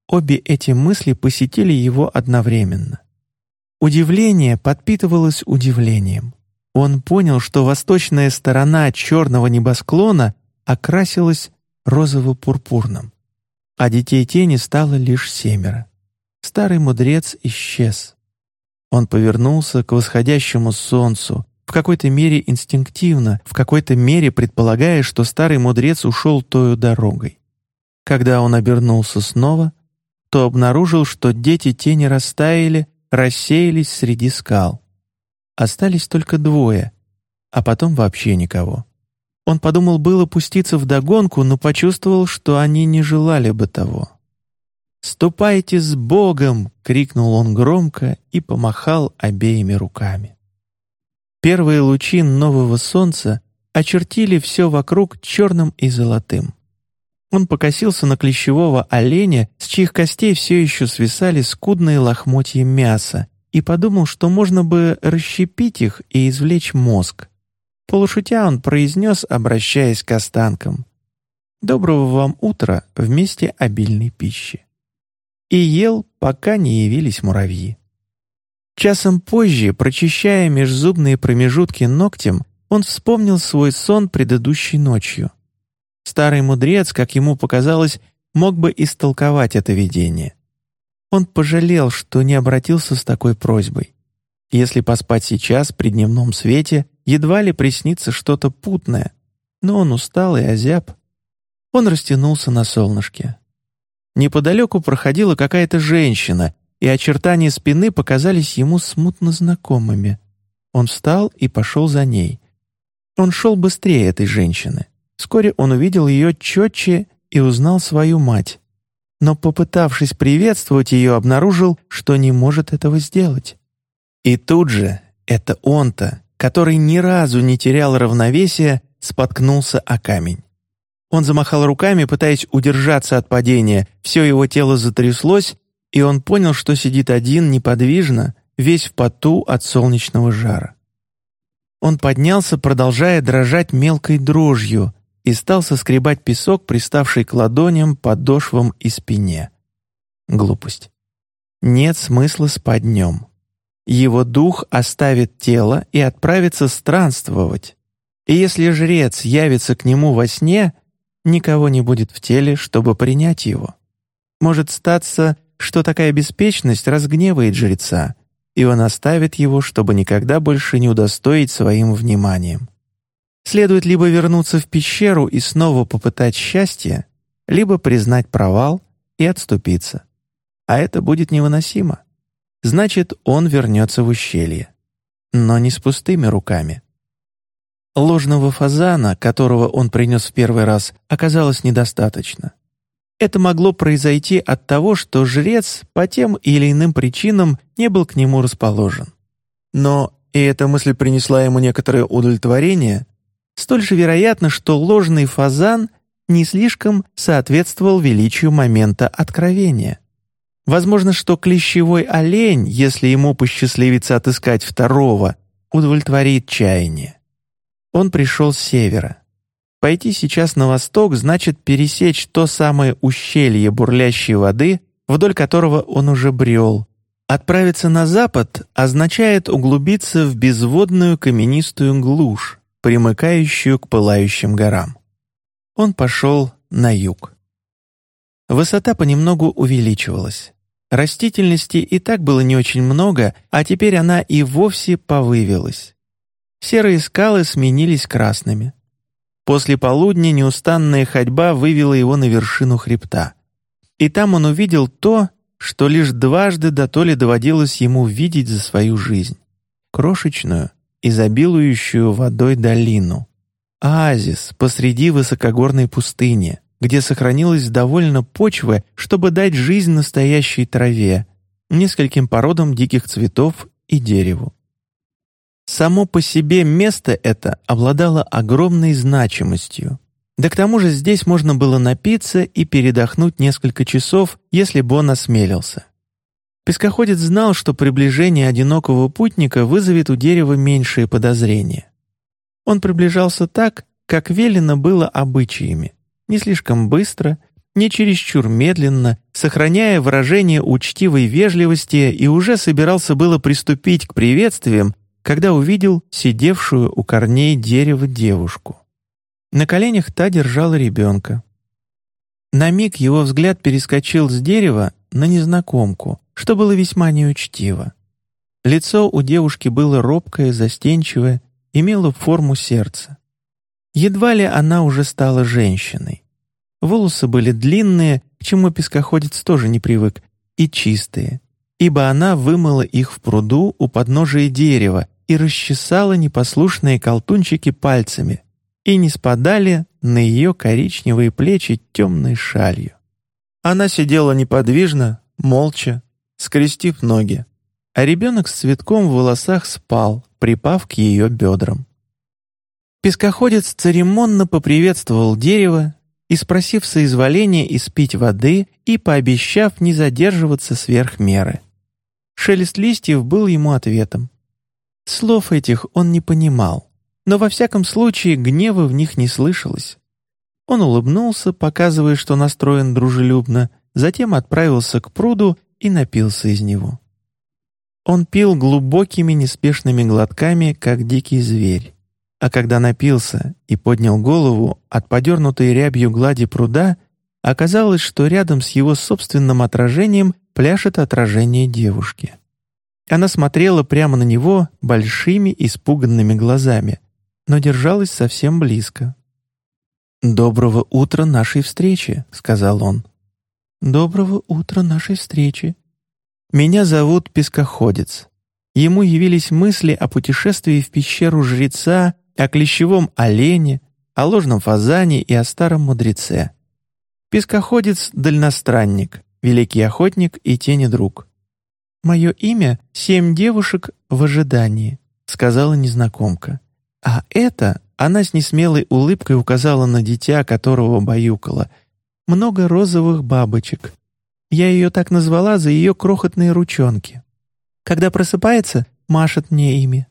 Обе эти мысли посетили его одновременно. Удивление подпитывалось удивлением. Он понял, что восточная сторона черного небосклона окрасилась розово-пурпурным, а детей тени стало лишь семеро. Старый мудрец исчез. Он повернулся к восходящему солнцу, в какой-то мере инстинктивно, в какой-то мере предполагая, что старый мудрец ушел тою дорогой. Когда он обернулся снова, то обнаружил, что дети тени растаяли, рассеялись среди скал. Остались только двое, а потом вообще никого. Он подумал было пуститься вдогонку, но почувствовал, что они не желали бы того. «Ступайте с Богом!» — крикнул он громко и помахал обеими руками. Первые лучи нового солнца очертили все вокруг черным и золотым. Он покосился на клещевого оленя, с чьих костей все еще свисали скудные лохмотья мяса, и подумал, что можно бы расщепить их и извлечь мозг. Полушутя он произнес, обращаясь к останкам: «Доброго вам утра вместе обильной пищи». И ел, пока не явились муравьи. Часом позже, прочищая межзубные промежутки ногтем, он вспомнил свой сон предыдущей ночью. Старый мудрец, как ему показалось, мог бы истолковать это видение. Он пожалел, что не обратился с такой просьбой. Если поспать сейчас при дневном свете, едва ли приснится что-то путное, но он устал и озяб. Он растянулся на солнышке. Неподалеку проходила какая-то женщина, и очертания спины показались ему смутно знакомыми. Он встал и пошел за ней. Он шел быстрее этой женщины. Вскоре он увидел ее четче и узнал свою мать. Но, попытавшись приветствовать ее, обнаружил, что не может этого сделать. И тут же это он-то, который ни разу не терял равновесия, споткнулся о камень. Он замахал руками, пытаясь удержаться от падения, все его тело затряслось, и он понял, что сидит один неподвижно, весь в поту от солнечного жара. Он поднялся, продолжая дрожать мелкой дрожью, и стал соскребать песок, приставший к ладоням, подошвам и спине. Глупость. Нет смысла спать днем. Его дух оставит тело и отправится странствовать. И если жрец явится к нему во сне, никого не будет в теле, чтобы принять его. Может статься, что такая беспечность разгневает жреца, и он оставит его, чтобы никогда больше не удостоить своим вниманием. Следует либо вернуться в пещеру и снова попытать счастье, либо признать провал и отступиться. А это будет невыносимо. Значит, он вернется в ущелье. Но не с пустыми руками. Ложного фазана, которого он принес в первый раз, оказалось недостаточно. Это могло произойти от того, что жрец по тем или иным причинам не был к нему расположен. Но, и эта мысль принесла ему некоторое удовлетворение, столь же вероятно, что ложный фазан не слишком соответствовал величию момента откровения. Возможно, что клещевой олень, если ему посчастливится отыскать второго, удовлетворит чаяние. Он пришел с севера. Пойти сейчас на восток значит пересечь то самое ущелье бурлящей воды, вдоль которого он уже брел. Отправиться на запад означает углубиться в безводную каменистую глушь, примыкающую к пылающим горам. Он пошел на юг. Высота понемногу увеличивалась. Растительности и так было не очень много, а теперь она и вовсе повывилась. Серые скалы сменились красными. После полудня неустанная ходьба вывела его на вершину хребта. И там он увидел то, что лишь дважды дотоле доводилось ему видеть за свою жизнь. Крошечную, изобилующую водой долину. Оазис посреди высокогорной пустыни, где сохранилось довольно почвы, чтобы дать жизнь настоящей траве, нескольким породам диких цветов и дереву. Само по себе место это обладало огромной значимостью. Да к тому же здесь можно было напиться и передохнуть несколько часов, если бы он осмелился. Пескоходец знал, что приближение одинокого путника вызовет у дерева меньшие подозрения. Он приближался так, как велено было обычаями, не слишком быстро, не чересчур медленно, сохраняя выражение учтивой вежливости, и уже собирался было приступить к приветствиям, когда увидел сидевшую у корней дерева девушку. На коленях та держала ребенка. На миг его взгляд перескочил с дерева на незнакомку, что было весьма неучтиво. Лицо у девушки было робкое, застенчивое, имело форму сердца. Едва ли она уже стала женщиной. Волосы были длинные, к чему пескоходец тоже не привык, и чистые, ибо она вымыла их в пруду у подножия дерева и расчесала непослушные колтунчики пальцами, и не спадали на ее коричневые плечи темной шалью. Она сидела неподвижно, молча, скрестив ноги, а ребенок с цветком в волосах спал, припав к ее бедрам. Пескоходец церемонно поприветствовал дерево и, спросив соизволения испить воды и пообещав не задерживаться сверх меры. Шелест листьев был ему ответом. Слов этих он не понимал, но во всяком случае гнева в них не слышалось. Он улыбнулся, показывая, что настроен дружелюбно, затем отправился к пруду и напился из него. Он пил глубокими неспешными глотками, как дикий зверь. А когда напился и поднял голову от подернутой рябью глади пруда, оказалось, что рядом с его собственным отражением пляшет отражение девушки. Она смотрела прямо на него большими испуганными глазами, но держалась совсем близко. «Доброго утра нашей встречи», — сказал он. «Доброго утра нашей встречи. Меня зовут Пескоходец». Ему явились мысли о путешествии в пещеру жреца, о клещевом олене, о ложном фазане и о старом мудреце. Пескоходец — дальностранник, великий охотник и тенедруг. «Мое имя — семь девушек в ожидании», — сказала незнакомка. «А это...» — она с несмелой улыбкой указала на дитя, которого баюкала. «Много розовых бабочек. Я ее так назвала за ее крохотные ручонки. Когда просыпается, машет мне ими».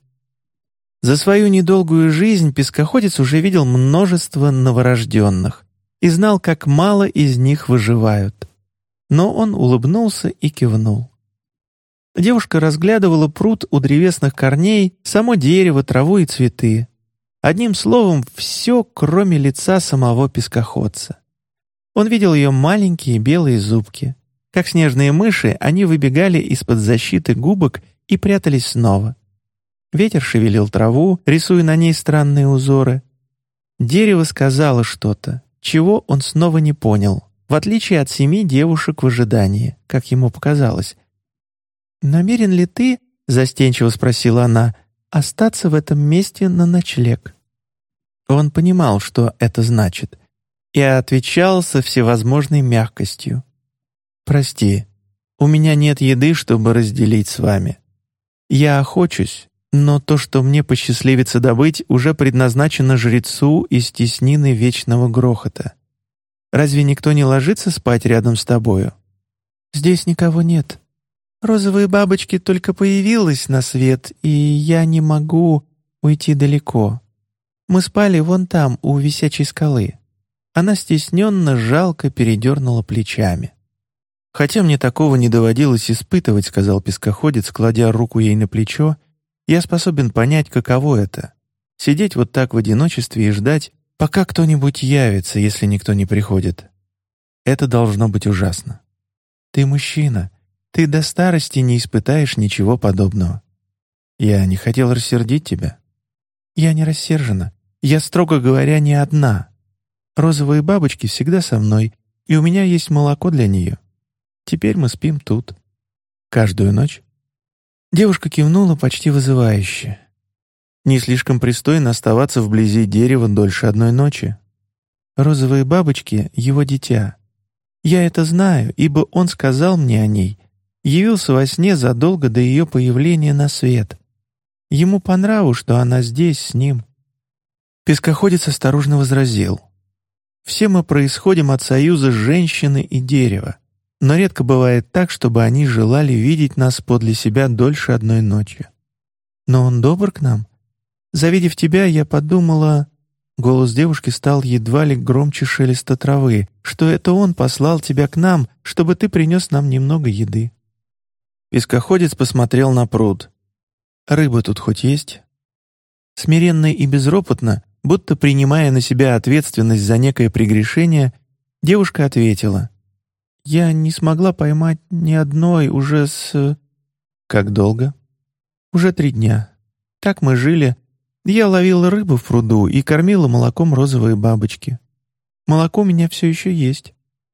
За свою недолгую жизнь пескоходец уже видел множество новорожденных и знал, как мало из них выживают. Но он улыбнулся и кивнул. Девушка разглядывала пруд у древесных корней, само дерево, траву и цветы. Одним словом, все, кроме лица самого пескоходца. Он видел ее маленькие белые зубки. Как снежные мыши, они выбегали из-под защиты губок и прятались снова. Ветер шевелил траву, рисуя на ней странные узоры. Дерево сказало что-то, чего он снова не понял, в отличие от семи девушек в ожидании, как ему показалось. «Намерен ли ты, — застенчиво спросила она, — остаться в этом месте на ночлег?» Он понимал, что это значит, и отвечал со всевозможной мягкостью. «Прости, у меня нет еды, чтобы разделить с вами. Я охочусь, но то, что мне посчастливится добыть, уже предназначено жрецу из теснины вечного грохота. Разве никто не ложится спать рядом с тобою? Здесь никого нет. Розовые бабочки только появилась на свет, и я не могу уйти далеко. Мы спали вон там, у висячей скалы». Она стесненно, жалко передернула плечами. «Хотя мне такого не доводилось испытывать», — сказал пескоходец, кладя руку ей на плечо, «я способен понять, каково это — сидеть вот так в одиночестве и ждать, пока кто-нибудь явится, если никто не приходит. Это должно быть ужасно. Ты мужчина, ты до старости не испытаешь ничего подобного. Я не хотел рассердить тебя. Я не рассержена. Я, строго говоря, не одна. Розовые бабочки всегда со мной, и у меня есть молоко для нее. Теперь мы спим тут. Каждую ночь». Девушка кивнула почти вызывающе. Не слишком пристойно оставаться вблизи дерева дольше одной ночи. Розовые бабочки — его дитя. Я это знаю, ибо он сказал мне о ней, явился во сне задолго до ее появления на свет. Ему по нраву, что она здесь с ним. Пескоходец осторожно возразил. «Все мы происходим от союза женщины и дерева, но редко бывает так, чтобы они желали видеть нас подле себя дольше одной ночи. Но он добр к нам. Завидев тебя, я подумала...» Голос девушки стал едва ли громче шелеста травы, что это он послал тебя к нам, чтобы ты принес нам немного еды. Пескоходец посмотрел на пруд. «Рыба тут хоть есть?» Смиренно и безропотно, будто принимая на себя ответственность за некое прегрешение, девушка ответила: «Я не смогла поймать ни одной уже с...» «Как долго?» «Уже три дня. Так мы жили. Я ловила рыбу в пруду и кормила молоком розовые бабочки. Молоко у меня все еще есть».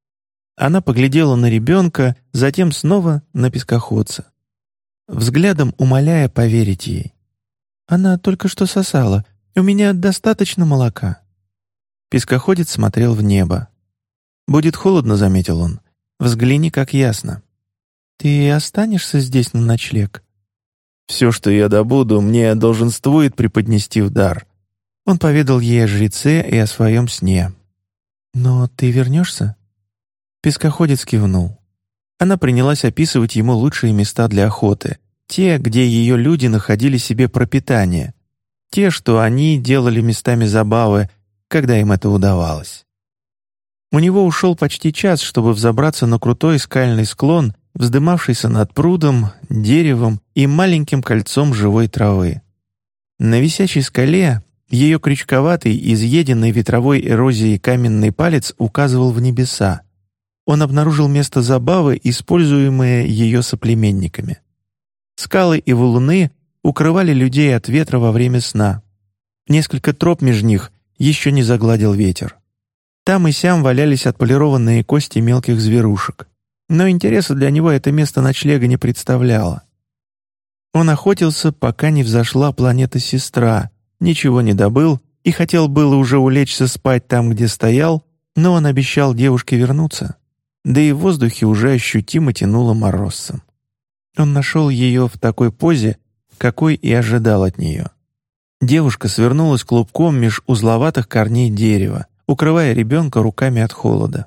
Она поглядела на ребенка, затем снова на пескоходца, взглядом умоляя поверить ей. «Она только что сосала. У меня достаточно молока». Пескоходец смотрел в небо. «Будет холодно», — заметил он. «Взгляни, как ясно». «Ты останешься здесь на ночлег?» «Все, что я добуду, мне долженствует преподнести в дар». Он поведал ей о жреце и о своем сне. «Но ты вернешься?» Пескоходец кивнул. Она принялась описывать ему лучшие места для охоты, те, где ее люди находили себе пропитание, те, что они делали местами забавы, когда им это удавалось. У него ушел почти час, чтобы взобраться на крутой скальный склон, вздымавшийся над прудом, деревом и маленьким кольцом живой травы. На висячей скале ее крючковатый, изъеденный ветровой эрозией каменный палец указывал в небеса. Он обнаружил место забавы, используемое ее соплеменниками. Скалы и валуны укрывали людей от ветра во время сна. Несколько троп меж них еще не загладил ветер. Там и сям валялись отполированные кости мелких зверушек. Но интереса для него это место ночлега не представляло. Он охотился, пока не взошла планета-сестра, ничего не добыл и хотел было уже улечься спать там, где стоял, но он обещал девушке вернуться. Да и в воздухе уже ощутимо тянуло морозцем. Он нашел ее в такой позе, какой и ожидал от нее. Девушка свернулась клубком меж узловатых корней дерева, укрывая ребенка руками от холода.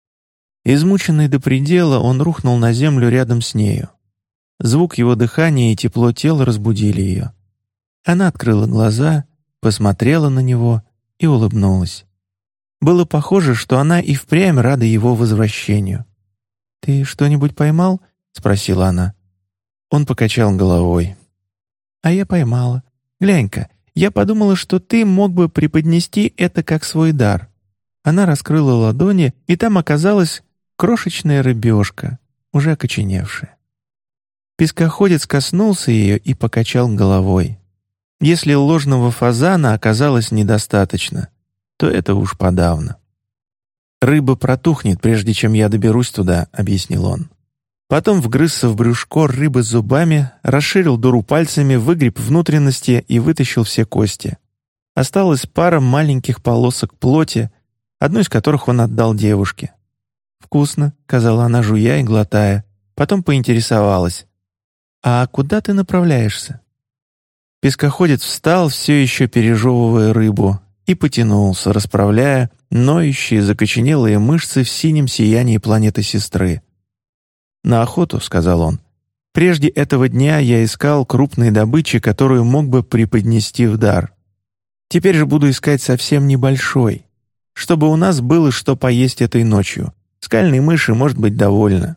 Измученный до предела, он рухнул на землю рядом с нею. Звук его дыхания и тепло тела разбудили ее. Она открыла глаза, посмотрела на него и улыбнулась. Было похоже, что она и впрямь рада его возвращению. «Ты что-нибудь поймал?» — спросила она. Он покачал головой. «А я поймала. Глянь-ка, я подумала, что ты мог бы преподнести это как свой дар». Она раскрыла ладони, и там оказалась крошечная рыбешка, уже окоченевшая. Пескоходец коснулся ее и покачал головой. Если ложного фазана оказалось недостаточно, то это уж подавно. «Рыба протухнет, прежде чем я доберусь туда», — объяснил он. Потом вгрызся в брюшко рыбы зубами, расширил дыру пальцами, выгреб внутренности и вытащил все кости. Осталась пара маленьких полосок плоти, одну из которых он отдал девушке. «Вкусно», — сказала она, жуя и глотая. Потом поинтересовалась. «А куда ты направляешься?» Пескоходец встал, все еще пережевывая рыбу, и потянулся, расправляя ноющие, закоченелые мышцы в синем сиянии планеты-сестры. «На охоту», — сказал он. «Прежде этого дня я искал крупной добычи, которую мог бы преподнести в дар. Теперь же буду искать совсем небольшой, чтобы у нас было что поесть этой ночью. Скальной мыши может быть довольна».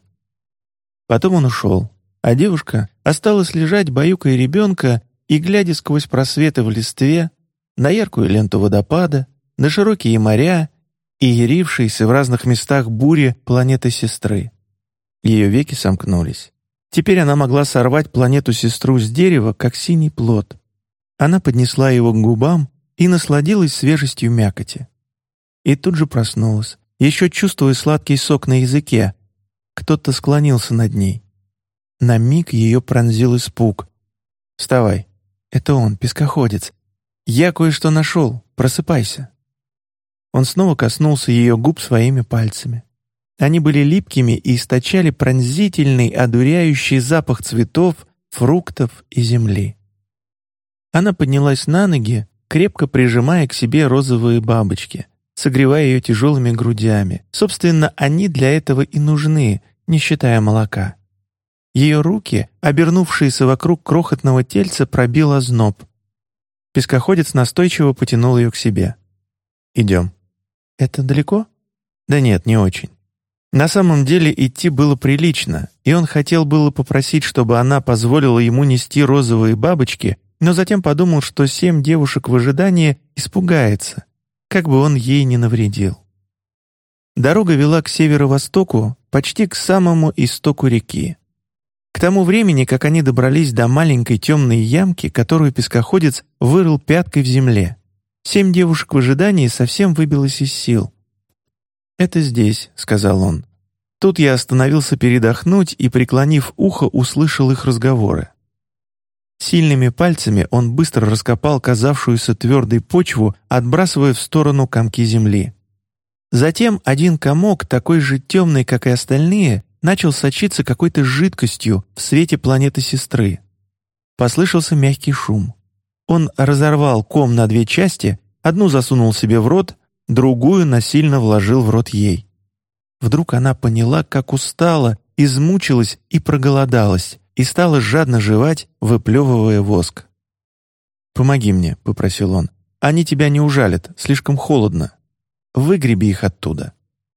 Потом он ушел, а девушка осталась лежать, баюкая ребенка и глядя сквозь просветы в листве на яркую ленту водопада, на широкие моря и ярившиеся в разных местах бури планеты-сестры. Ее веки сомкнулись. Теперь она могла сорвать планету-сестру с дерева, как синий плод. Она поднесла его к губам и насладилась свежестью мякоти. И тут же проснулась, еще чувствуя сладкий сок на языке. Кто-то склонился над ней. На миг ее пронзил испуг. «Вставай. Это он, пескоходец. Я кое-что нашел. Просыпайся». Он снова коснулся ее губ своими пальцами. Они были липкими и источали пронзительный, одуряющий запах цветов, фруктов и земли. Она поднялась на ноги, крепко прижимая к себе розовые бабочки, согревая ее тяжелыми грудями. Собственно, они для этого и нужны, не считая молока. Ее руки, обернувшиеся вокруг крохотного тельца, пробил озноб. Пескоходец настойчиво потянул ее к себе. «Идем». «Это далеко?» «Да нет, не очень». На самом деле идти было прилично, и он хотел было попросить, чтобы она позволила ему нести розовые бабочки, но затем подумал, что семь девушек в ожидании испугается, как бы он ей не навредил. Дорога вела к северо-востоку, почти к самому истоку реки. К тому времени, как они добрались до маленькой темной ямки, которую пескоходец вырыл пяткой в земле, семь девушек в ожидании совсем выбилось из сил. «Это здесь», — сказал он. Тут я остановился передохнуть и, преклонив ухо, услышал их разговоры. Сильными пальцами он быстро раскопал казавшуюся твердой почву, отбрасывая в сторону комки земли. Затем один комок, такой же темный, как и остальные, начал сочиться какой-то жидкостью в свете планеты сестры. Послышался мягкий шум. Он разорвал ком на две части, одну засунул себе в рот, другую насильно вложил в рот ей. Вдруг она поняла, как устала, измучилась и проголодалась, и стала жадно жевать, выплевывая воск. «Помоги мне», — попросил он. «Они тебя не ужалят, слишком холодно. Выгреби их оттуда».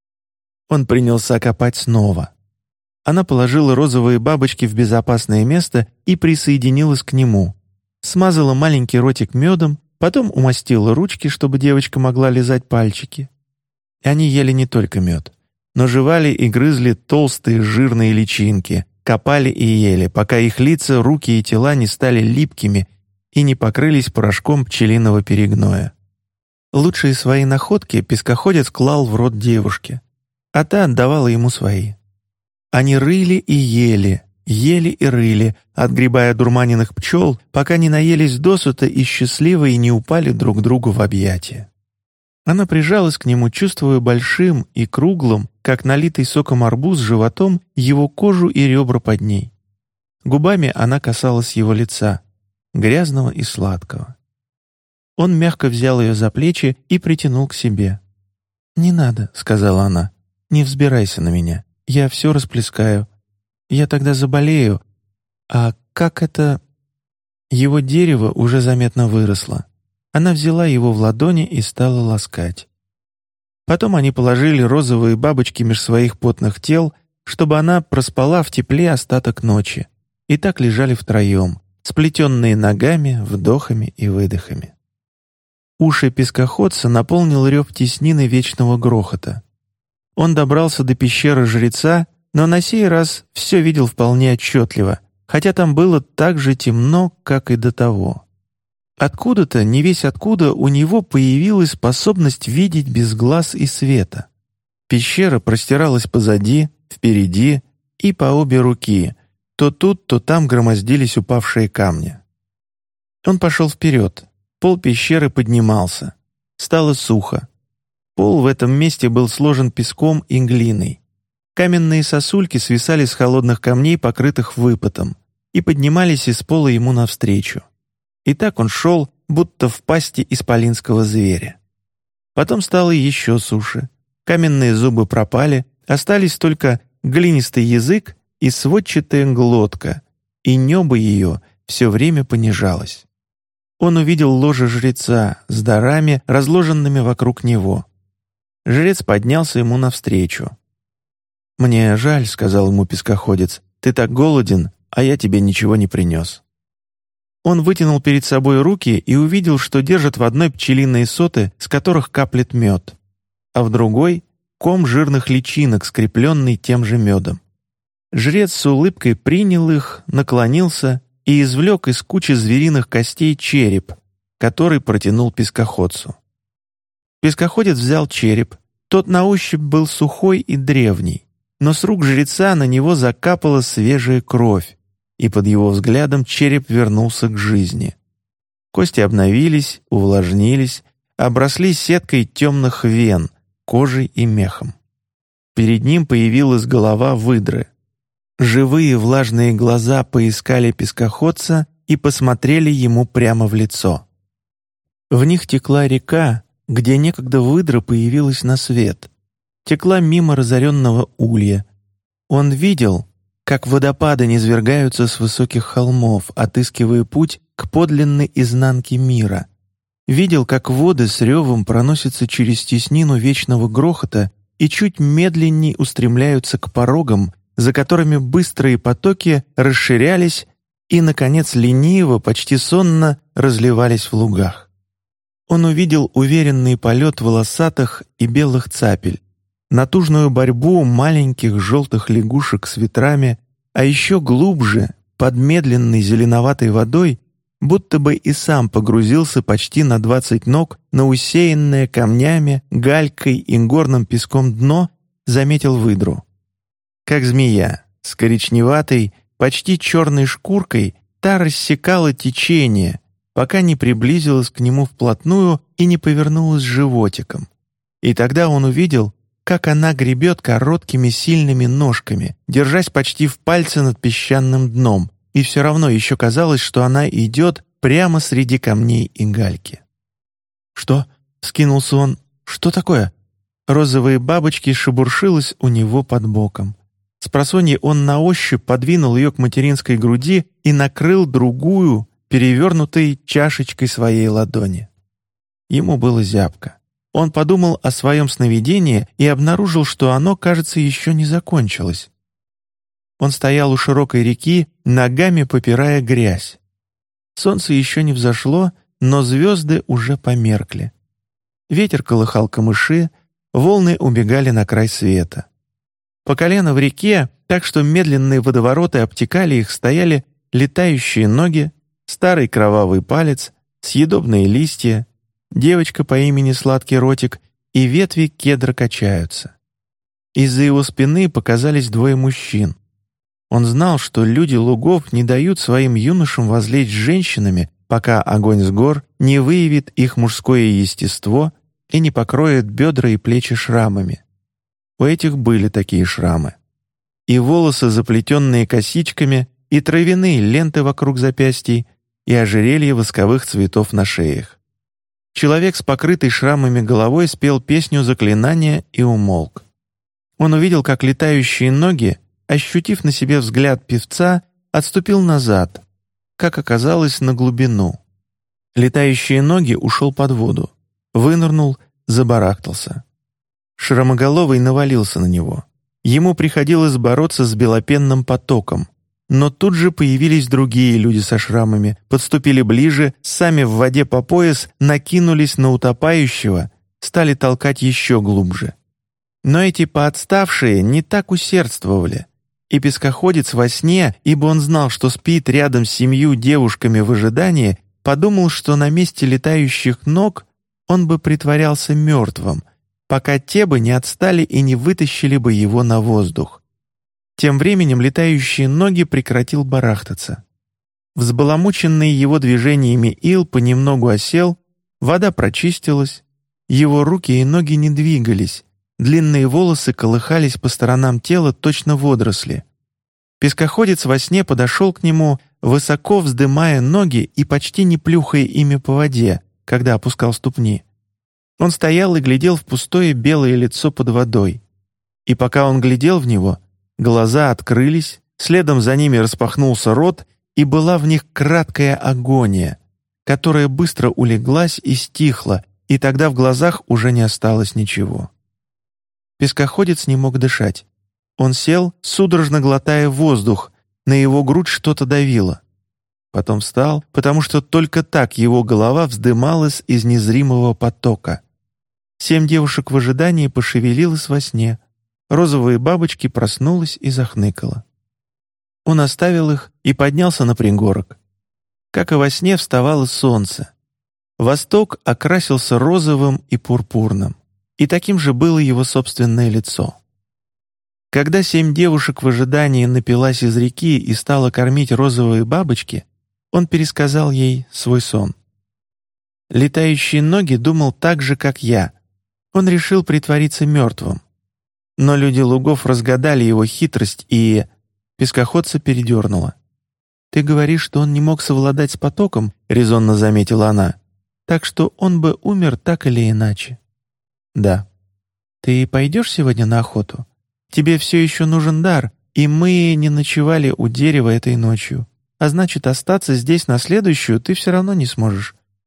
Он принялся копать снова. Она положила розовые бабочки в безопасное место и присоединилась к нему. Смазала маленький ротик медом, потом умастила ручки, чтобы девочка могла лизать пальчики. Они ели не только мед, но жевали и грызли толстые жирные личинки, копали и ели, пока их лица, руки и тела не стали липкими и не покрылись порошком пчелиного перегноя. Лучшие свои находки пескоходец клал в рот девушке, а та отдавала ему свои. Они рыли и ели, ели и рыли, отгребая дурманенных пчел, пока не наелись досыта и счастливо и не упали друг другу в объятия. Она прижалась к нему, чувствуя большим и круглым, как налитый соком арбуз, животом его кожу и ребра под ней. Губами она касалась его лица, грязного и сладкого. Он мягко взял ее за плечи и притянул к себе. «Не надо», — сказала она, — «не взбирайся на меня. Я все расплескаю. Я тогда заболею. А как это...» Его дерево уже заметно выросло. Она взяла его в ладони и стала ласкать. Потом они положили розовые бабочки меж своих потных тел, чтобы она проспала в тепле остаток ночи, и так лежали втроем, сплетенные ногами, вдохами и выдохами. Уши пескоходца наполнил рев теснины вечного грохота. Он добрался до пещеры жреца, но на сей раз все видел вполне отчетливо, хотя там было так же темно, как и до того. Откуда-то, не весь откуда, у него появилась способность видеть без глаз и света. Пещера простиралась позади, впереди и по обе руки, то тут, то там громоздились упавшие камни. Он пошел вперед, пол пещеры поднимался, стало сухо. Пол в этом месте был сложен песком и глиной. Каменные сосульки свисали с холодных камней, покрытых выпотом, и поднимались из пола ему навстречу. И так он шел, будто в пасти исполинского зверя. Потом стало еще суше. Каменные зубы пропали, остались только глинистый язык и сводчатая глотка, и небо ее все время понижалось. Он увидел ложе жреца с дарами, разложенными вокруг него. Жрец поднялся ему навстречу. «Мне жаль», — сказал ему пескоходец, — «ты так голоден, а я тебе ничего не принес». Он вытянул перед собой руки и увидел, что держит в одной пчелиные соты, с которых каплет мед, а в другой — ком жирных личинок, скрепленный тем же медом. Жрец с улыбкой принял их, наклонился и извлек из кучи звериных костей череп, который протянул пескоходцу. Пескоходец взял череп, тот на ощупь был сухой и древний, но с рук жреца на него закапала свежая кровь, и под его взглядом череп вернулся к жизни. Кости обновились, увлажнились, обросли сеткой темных вен, кожей и мехом. Перед ним появилась голова выдры. Живые влажные глаза поискали пескоходца и посмотрели ему прямо в лицо. В них текла река, где некогда выдра появилась на свет. Текла мимо разоренного улья. Он видел, как водопады низвергаются с высоких холмов, отыскивая путь к подлинной изнанке мира, видел, как воды с ревом проносятся через теснину вечного грохота и чуть медленней устремляются к порогам, за которыми быстрые потоки расширялись и, наконец, лениво, почти сонно разливались в лугах. Он увидел уверенный полет волосатых и белых цапель, натужную борьбу маленьких желтых лягушек с ветрами, а еще глубже, под медленной зеленоватой водой, будто бы и сам погрузился почти на двадцать ног на усеянное камнями, галькой и горным песком дно, заметил выдру. Как змея, с коричневатой, почти черной шкуркой, та рассекала течение, пока не приблизилась к нему вплотную и не повернулась животиком. И тогда он увидел, как она гребет короткими сильными ножками, держась почти в пальце над песчаным дном, и все равно еще казалось, что она идет прямо среди камней и гальки. «Что?» — вскинулся он. «Что такое?» Розовые бабочки шебуршилась у него под боком. Спросонья он на ощупь подвинул ее к материнской груди и накрыл другую, перевернутой чашечкой своей ладони. Ему было зябко. Он подумал о своем сновидении и обнаружил, что оно, кажется, еще не закончилось. Он стоял у широкой реки, ногами попирая грязь. Солнце еще не взошло, но звезды уже померкли. Ветер колыхал камыши, волны убегали на край света. По колено в реке, так что медленные водовороты обтекали их, стояли летающие ноги, старый кровавый палец, съедобные листья, девочка по имени Сладкий Ротик и ветви кедра качаются. Из-за его спины показались двое мужчин. Он знал, что люди лугов не дают своим юношам возлечь с женщинами, пока огонь с гор не выявит их мужское естество и не покроет бедра и плечи шрамами. У этих были такие шрамы. И волосы, заплетенные косичками, и травяные ленты вокруг запястий, и ожерелья восковых цветов на шеях. Человек с покрытой шрамами головой спел песню заклинания и умолк. Он увидел, как летающие ноги, ощутив на себе взгляд певца, отступил назад, как оказалось, на глубину. Летающие ноги ушел под воду, вынырнул, забарахтался. Шрамоголовый навалился на него. Ему приходилось бороться с белопенным потоком. Но тут же появились другие люди со шрамами, подступили ближе, сами в воде по пояс, накинулись на утопающего, стали толкать еще глубже. Но эти поотставшие не так усердствовали. И пескоходец во сне, ибо он знал, что спит рядом с семью девушками в ожидании, подумал, что на месте летающих ног он бы притворялся мертвым, пока те бы не отстали и не вытащили бы его на воздух. Тем временем летающие ноги прекратил барахтаться. Взбаламученный его движениями ил понемногу осел, вода прочистилась, его руки и ноги не двигались, длинные волосы колыхались по сторонам тела точно водоросли. Пескоходец во сне подошел к нему, высоко вздымая ноги и почти не плюхая ими по воде, когда опускал ступни. Он стоял и глядел в пустое белое лицо под водой. И пока он глядел в него, глаза открылись, следом за ними распахнулся рот, и была в них краткая агония, которая быстро улеглась и стихла, и тогда в глазах уже не осталось ничего. Пескоходец не мог дышать. Он сел, судорожно глотая воздух, на его грудь что-то давило. Потом встал, потому что только так его голова вздымалась из незримого потока. Семь девушек в ожидании пошевелилась во сне. Розовые бабочки проснулась и захныкала. Он оставил их и поднялся на пригорок. Как и во сне, вставало солнце. Восток окрасился розовым и пурпурным, и таким же было его собственное лицо. Когда семь девушек в ожидании напилась из реки и стала кормить розовые бабочки, он пересказал ей свой сон. Летающие ноги думал так же, как я. Он решил притвориться мертвым. Но люди лугов разгадали его хитрость, и пескоходца передернуло. «Ты говоришь, что он не мог совладать с потоком?» — резонно заметила она. «Так что он бы умер так или иначе». «Да». «Ты пойдешь сегодня на охоту? Тебе все еще нужен дар, и мы не ночевали у дерева этой ночью. А значит, остаться здесь на следующую ты все равно не сможешь».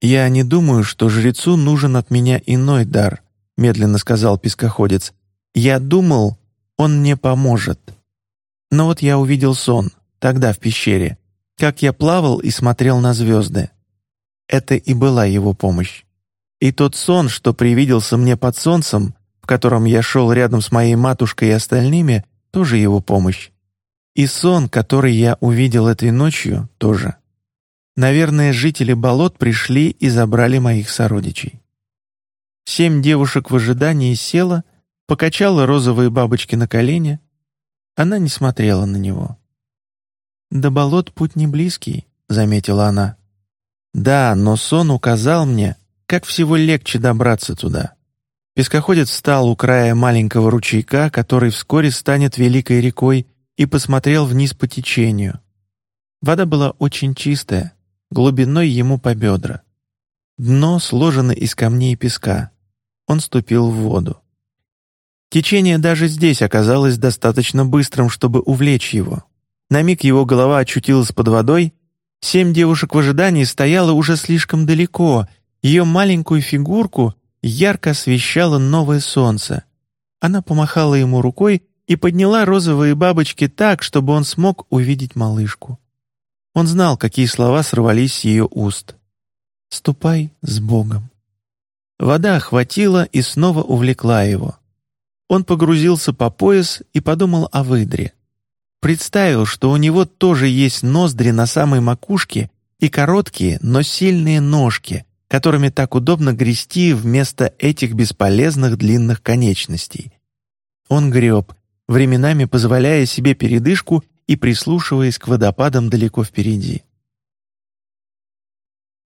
«Я не думаю, что жрецу нужен от меня иной дар», — медленно сказал пескоходец. «Я думал, он мне поможет. Но вот я увидел сон, тогда в пещере, как я плавал и смотрел на звезды. Это и была его помощь. И тот сон, что привиделся мне под солнцем, в котором я шел рядом с моей матушкой и остальными, тоже его помощь. И сон, который я увидел этой ночью, тоже. Наверное, жители болот пришли и забрали моих сородичей». Семь девушек в ожидании села, покачала розовые бабочки на колени. Она не смотрела на него. «До болот путь не близкий», — заметила она. «Да, но сон указал мне, как всего легче добраться туда». Пескоходец встал у края маленького ручейка, который вскоре станет великой рекой, и посмотрел вниз по течению. Вода была очень чистая, глубиной ему по бедра. Дно сложено из камней и песка. Он ступил в воду. Течение даже здесь оказалось достаточно быстрым, чтобы увлечь его. На миг его голова очутилась под водой. Семь девушек в ожидании стояло уже слишком далеко. Ее маленькую фигурку ярко освещало новое солнце. Она помахала ему рукой и подняла розовые бабочки так, чтобы он смог увидеть малышку. Он знал, какие слова сорвались с ее уст. «Ступай с Богом». Вода охватила и снова увлекла его. Он погрузился по пояс и подумал о выдре. Представил, что у него тоже есть ноздри на самой макушке и короткие, но сильные ножки, которыми так удобно грести вместо этих бесполезных длинных конечностей. Он греб, временами позволяя себе передышку и прислушиваясь к водопадам далеко впереди.